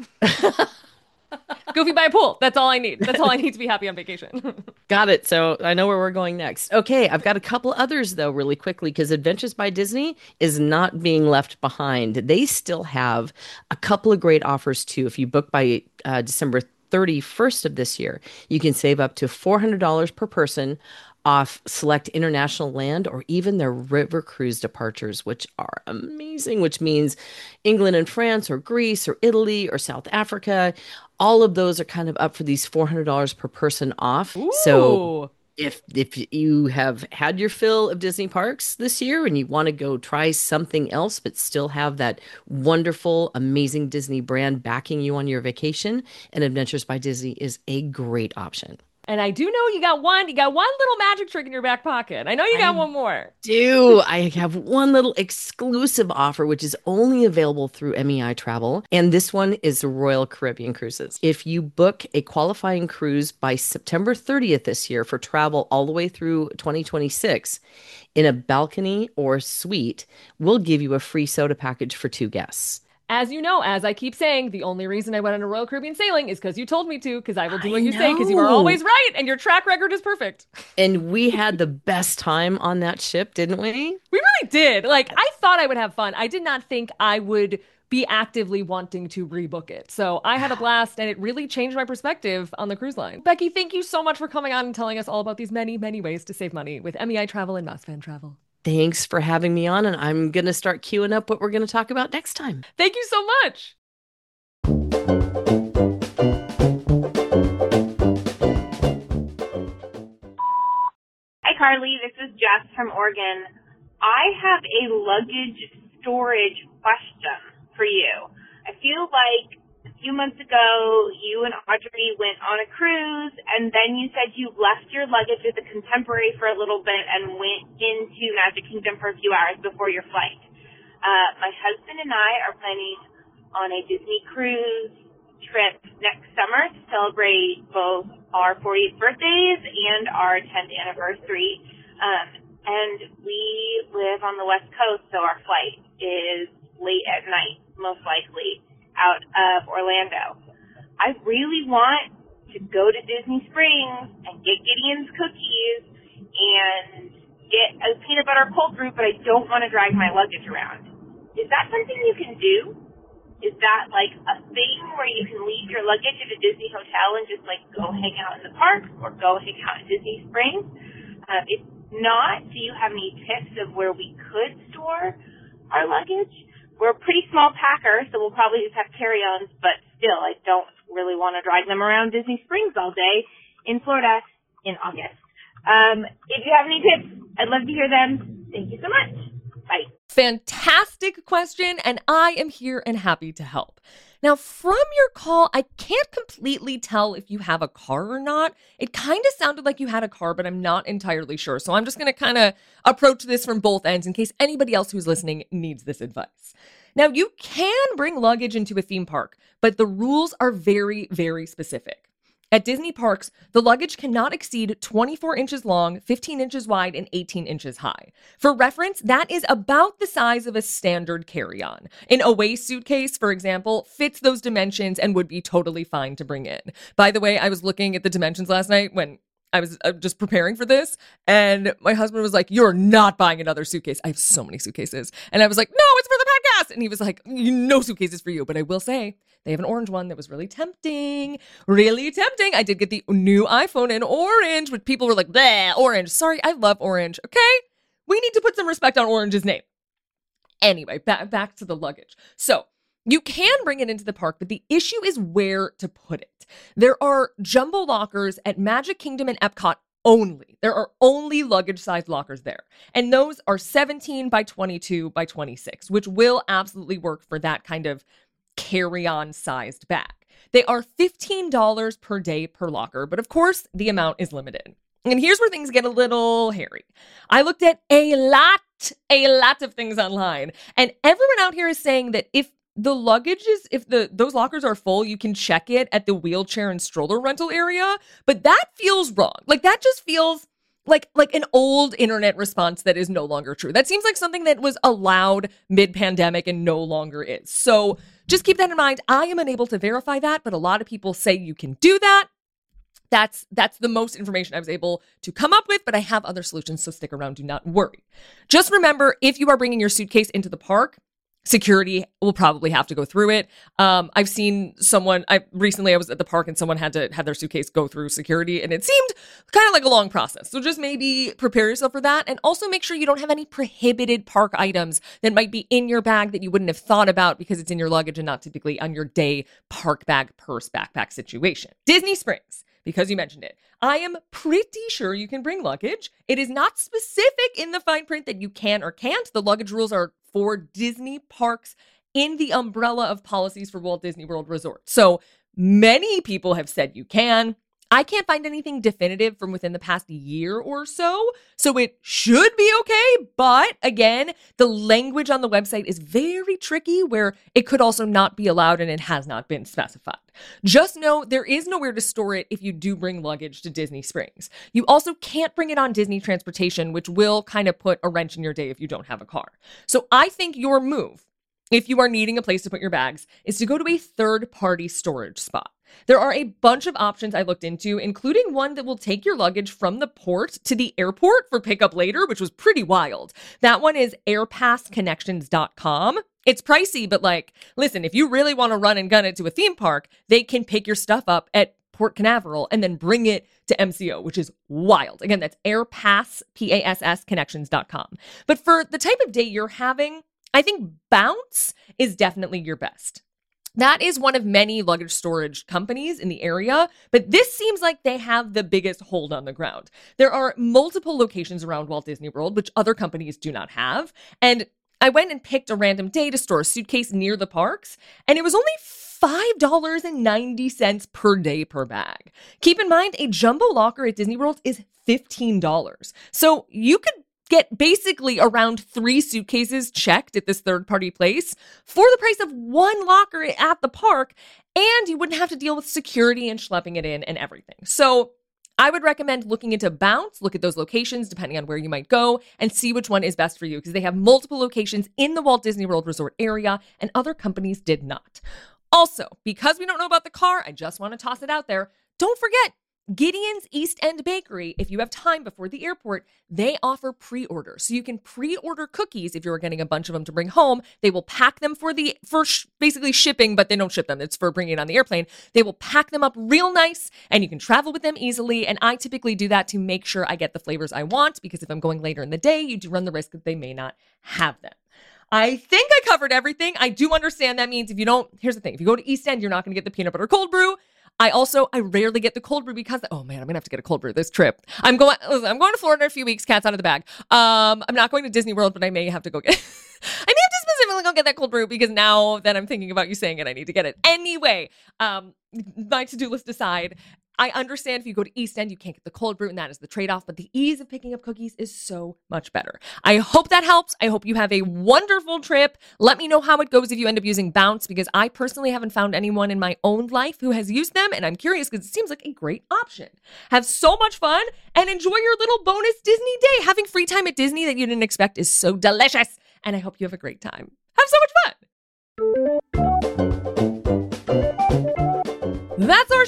Goofy by a pool. That's all I need. That's all I need to be happy on vacation. Got it. So I know where we're going next. Okay, I've got a couple others, though, really quickly, because Adventures by Disney is not being left behind. They still have a couple of great offers, too. If you book by uh, December thirty-first of this year, you can save up to four hundred dollars per person off select international land or even their river cruise departures, which are amazing, which means England and France or Greece or Italy or South Africa. All of those are kind of up for these four hundred dollars per person off. Ooh. So if if you have had your fill of Disney parks this year and you want to go try something else but still have that wonderful, amazing Disney brand backing you on your vacation, and Adventures by Disney is a great option. And I do know you got one, you got one little magic trick in your back pocket. I know you got I one more. do. I have one little exclusive offer, which is only available through M E I Travel. And this one is the Royal Caribbean Cruises. If you book a qualifying cruise by September thirtieth this year for travel all the way through twenty twenty-six in a balcony or suite, we'll give you a free soda package for two guests. As you know, as I keep saying, the only reason I went on a Royal Caribbean sailing is because you told me to, because I will do what I you know. say, because you are always right, and your track record is perfect. And we had the best time on that ship, didn't we? We really did. Like, I thought I would have fun. I did not think I would be actively wanting to rebook it. So I had a blast, and it really changed my perspective on the cruise line. Becky, thank you so much for coming on and telling us all about these many, many ways to save money with M E I Travel and Mouse Fan Travel. Thanks for having me on, and I'm going to start queuing up what we're going to talk about next time. Thank you so much. Hi, Carly. This is Jess from Oregon. I have a luggage storage question for you. I feel like a few months ago, you and Audrey went on a cruise, and then you said you left your luggage at the Contemporary for a little bit and went into Magic Kingdom for a few hours before your flight. Uh, my husband and I are planning on a Disney cruise trip next summer to celebrate both our fortieth birthdays and our tenth anniversary. Um, and we live on the West Coast, so our flight is late at night, most likely, out of Orlando. I really want to go to Disney Springs and get Gideon's cookies and get a peanut butter cold brew, but I don't want to drag my luggage around. Is that something you can do? Is that like a thing where you can leave your luggage at a Disney hotel and just like go hang out in the park or go hang out in Disney Springs? Uh, if not, do you have any tips of where we could store our luggage? We're a pretty small packer, so we'll probably just have carry-ons, but still, I don't really want to drag them around Disney Springs all day in Florida in August. Um, if you have any tips, I'd love to hear them. Thank you so much. Bye. Fantastic question, and I am here and happy to help. Now, from your call, I can't completely tell if you have a car or not. It kind of sounded like you had a car, but I'm not entirely sure. So I'm just going to kind of approach this from both ends in case anybody else who's listening needs this advice. Now, you can bring luggage into a theme park, but the rules are very, very specific. At Disney parks, the luggage cannot exceed twenty-four inches long, fifteen inches wide, and eighteen inches high. For reference, that is about the size of a standard carry-on. An away suitcase, for example, fits those dimensions and would be totally fine to bring in. By the way, I was looking at the dimensions last night when I was uh, just preparing for this, and my husband was like, "You're not buying another suitcase." I have so many suitcases. And I was like, "No, it's for the podcast." And he was like, "No suitcases for you." But I will say, they have an orange one that was really tempting. Really tempting. I did get the new iPhone in orange, but people were like, bleh, orange. Sorry, I love orange, okay? We need to put some respect on Orange's name. Anyway, back, back to the luggage. So, you can bring it into the park, but the issue is where to put it. There are jumbo lockers at Magic Kingdom and Epcot only. There are only luggage-sized lockers there. And those are seventeen by twenty-two by twenty-six, which will absolutely work for that kind of carry-on sized bag. They are fifteen dollars per day per locker, but of course, the amount is limited. And here's where things get a little hairy. I looked at a lot, a lot of things online, and everyone out here is saying that if the luggage is, if the those lockers are full, you can check it at the wheelchair and stroller rental area, but that feels wrong. Like, that just feels like like an old internet response that is no longer true. That seems like something that was allowed mid-pandemic and no longer is. So just keep that in mind. I am unable to verify that, but a lot of people say you can do that. That's that's the most information I was able to come up with, but I have other solutions, so stick around. Do not worry. Just remember, if you are bringing your suitcase into the park, security will probably have to go through it. Um, I've seen someone, I recently I was at the park and someone had to have their suitcase go through security, and it seemed kind of like a long process. So just maybe prepare yourself for that, and also make sure you don't have any prohibited park items that might be in your bag that you wouldn't have thought about because it's in your luggage and not typically on your day park bag, purse, backpack situation. Disney Springs, because you mentioned it, I am pretty sure you can bring luggage. It is not specific in the fine print that you can or can't. The luggage rules are for Disney parks in the umbrella of policies for Walt Disney World Resort. So many people have said you can. I can't find anything definitive from within the past year or so, so it should be okay. But again, the language on the website is very tricky where it could also not be allowed and it has not been specified. Just know there is nowhere to store it if you do bring luggage to Disney Springs. You also can't bring it on Disney Transportation, which will kind of put a wrench in your day if you don't have a car. So I think your move, if you are needing a place to put your bags, is to go to a third-party storage spot. There are a bunch of options I looked into, including one that will take your luggage from the port to the airport for pickup later, which was pretty wild. That one is airpass connections dot com. It's pricey, but like, listen, if you really want to run and gun it to a theme park, they can pick your stuff up at Port Canaveral, and then bring it to M C O, which is wild. Again, that's airpass, P A S S, connections dot com. But for the type of day you're having, I think Bounce is definitely your best. That is one of many luggage storage companies in the area, but this seems like they have the biggest hold on the ground. There are multiple locations around Walt Disney World, which other companies do not have. And I went and picked a random day to store a suitcase near the parks, and it was only five dollars and ninety cents per day per bag. Keep in mind, a jumbo locker at Disney World is fifteen dollars. So you could get basically around three suitcases checked at this third-party place for the price of one locker at the park, and you wouldn't have to deal with security and schlepping it in and everything. So I would recommend looking into Bounce, look at those locations depending on where you might go, and see which one is best for you, because they have multiple locations in the Walt Disney World Resort area, and other companies did not. Also, because we don't know about the car, I just want to toss it out there. Don't forget, Gideon's East End Bakery, if you have time before the airport, they offer pre-order. So you can pre-order cookies if you're getting a bunch of them to bring home. They will pack them for the for sh- basically shipping, but they don't ship them. It's for bringing it on the airplane. They will pack them up real nice, and you can travel with them easily. And I typically do that to make sure I get the flavors I want, because if I'm going later in the day, you do run the risk that they may not have them. I think I covered everything. I do understand that means if you don't, here's the thing. If you go to East End, you're not going to get the peanut butter cold brew. I also, I rarely get the cold brew because, oh man, I'm gonna have to get a cold brew this trip. I'm going, listen, I'm going to Florida in a few weeks, cat's out of the bag. Um, I'm not going to Disney World, but I may have to go get, I may have to specifically go get that cold brew, because now that I'm thinking about you saying it, I need to get it. Anyway, um, my to-do list aside, I understand if you go to East End, you can't get the cold brew, and that is the trade-off, but the ease of picking up cookies is so much better. I hope that helps. I hope you have a wonderful trip. Let me know how it goes if you end up using Bounce, because I personally haven't found anyone in my own life who has used them, and I'm curious because it seems like a great option. Have so much fun and enjoy your little bonus Disney day. Having free time at Disney that you didn't expect is so delicious, and I hope you have a great time. Have so much fun. That's our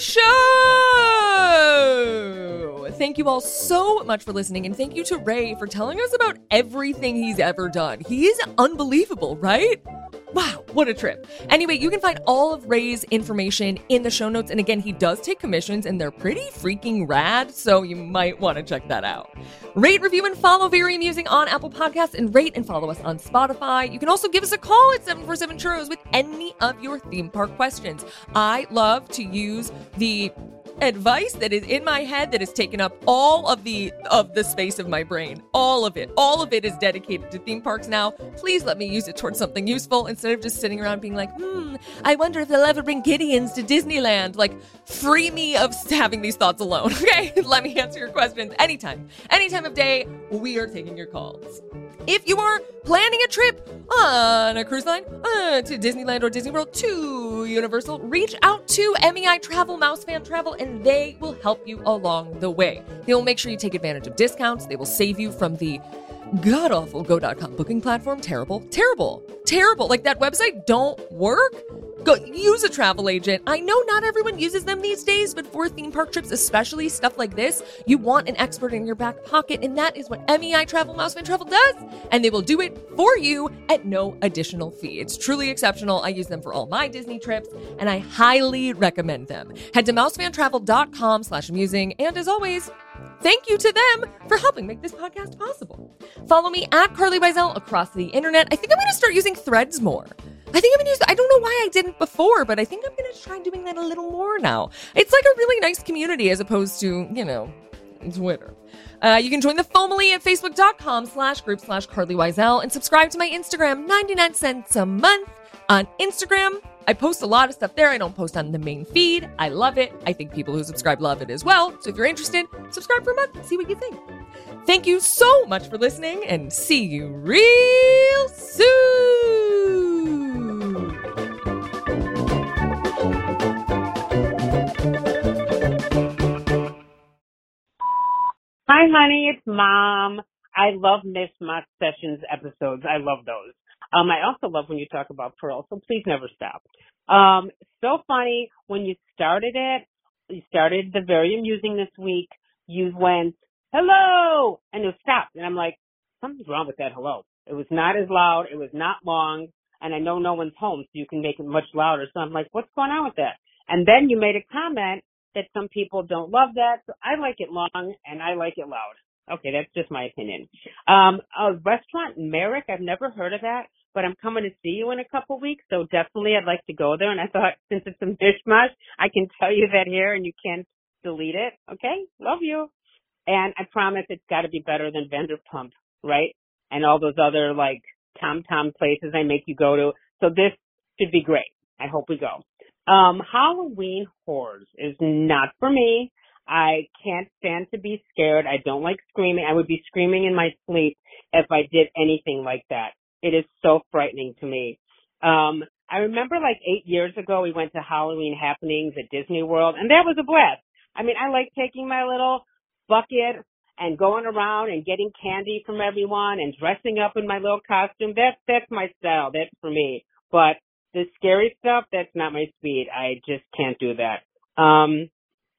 show! Thank you all so much for listening, and thank you to Ray for telling us about everything he's ever done. He is unbelievable, right? Wow, what a trip. Anyway, you can find all of Ray's information in the show notes, and again, he does take commissions, and they're pretty freaking rad, so you might want to check that out. Rate, review, and follow Very Amusing on Apple Podcasts, and rate and follow us on Spotify. You can also give us a call at seven four seven churros with any of your theme park questions. I love to use the advice that is in my head that has taken up all of the of the space of my brain. All of it. All of it is dedicated to theme parks now. Please let me use it towards something useful instead of just sitting around being like, hmm, I wonder if they'll ever bring Gideon's to Disneyland. Like, free me of having these thoughts alone, okay? Let me answer your questions anytime. Any time of day, we are taking your calls. If you are planning a trip on a cruise line uh, to Disneyland or Disney World, to Universal, reach out to M E I Travel, Mouse Fan Travel, and they will help you along the way. They will make sure you take advantage of discounts. They will save you from the god-awful go dot com booking platform. Terrible, terrible, terrible. Like, that website don't work. Go use a travel agent. I know not everyone uses them these days, but for theme park trips, especially stuff like this, you want an expert in your back pocket, and that is what M E I Travel, Mouse Fan Travel does, and they will do it for you at no additional fee. It's truly exceptional. I use them for all my Disney trips, and I highly recommend them. Head to mousefantravel.com slash amusing, and as always, thank you to them for helping make this podcast possible. Follow me at Carly Weisel across the internet. I think I'm going to start using Threads more. I think I'm going to use, I don't know why I didn't before, but I think I'm going to try doing that a little more now. It's like a really nice community as opposed to, you know, Twitter. Uh, you can join the Foamily at facebook.com slash group slash Carly Weisel and subscribe to my Instagram, ninety-nine cents a month on Instagram. I post a lot of stuff there. I don't post on the main feed. I love it. I think people who subscribe love it as well. So if you're interested, subscribe for a month and see what you think. Thank you so much for listening, and see you real soon. Hi, honey. It's Mom. I love Miss Mock Sessions episodes. I love those. Um, I also love when you talk about Pearl, so please never stop. Um, so funny. When you started it, you started the Very Amusing this week, you went, hello, and it stopped. And I'm like, something's wrong with that hello. It was not as loud. It was not long. And I know no one's home, so you can make it much louder. So I'm like, what's going on with that? And then you made a comment that some people don't love that. So I like it long and I like it loud. Okay, that's just my opinion. Um, a restaurant, Merrick, I've never heard of that, but I'm coming to see you in a couple weeks, so definitely I'd like to go there. And I thought, since it's a mishmash, I can tell you that here and you can't delete it. Okay, love you. And I promise it's got to be better than Vanderpump, right? And all those other, like, tom-tom places I make you go to. So this should be great. I hope we go. Um, Halloween horrors is not for me. I can't stand to be scared. I don't like screaming. I would be screaming in my sleep if I did anything like that. It is so frightening to me. Um, I remember like eight years ago, we went to Halloween happenings at Disney World, and that was a blast. I mean, I like taking my little bucket and going around and getting candy from everyone and dressing up in my little costume. That's, that's my style. That's for me. But the scary stuff, that's not my speed. I just can't do that. Um,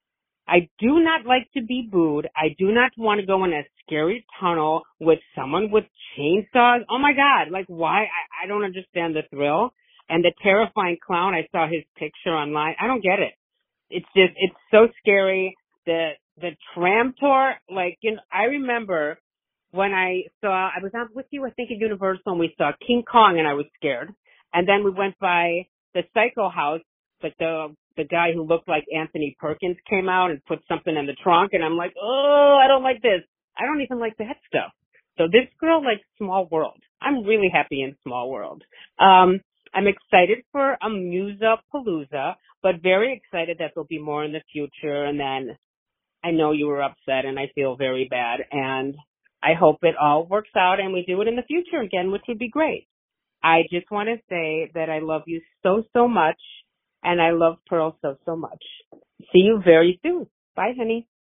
I do not like to be booed. I do not want to go in a scary tunnel with someone with chainsaws. Oh my God. Like why? I, I don't understand the thrill. And the terrifying clown, I saw his picture online. I don't get it. It's just, it's so scary. The, the tram tour, like, you know, I remember when I saw, I was out with you, I think at Universal, and we saw King Kong and I was scared. And then we went by the Psycho House, but the, the guy who looked like Anthony Perkins came out and put something in the trunk, and I'm like, oh, I don't like this. I don't even like that stuff. So this girl likes Small World. I'm really happy in Small World. Um, I'm excited for a Musa-Palooza, but very excited that there'll be more in the future. And then I know you were upset, and I feel very bad. And I hope it all works out and we do it in the future again, which would be great. I just want to say that I love you so, so much. And I love Pearl so, so much. See you very soon. Bye, honey.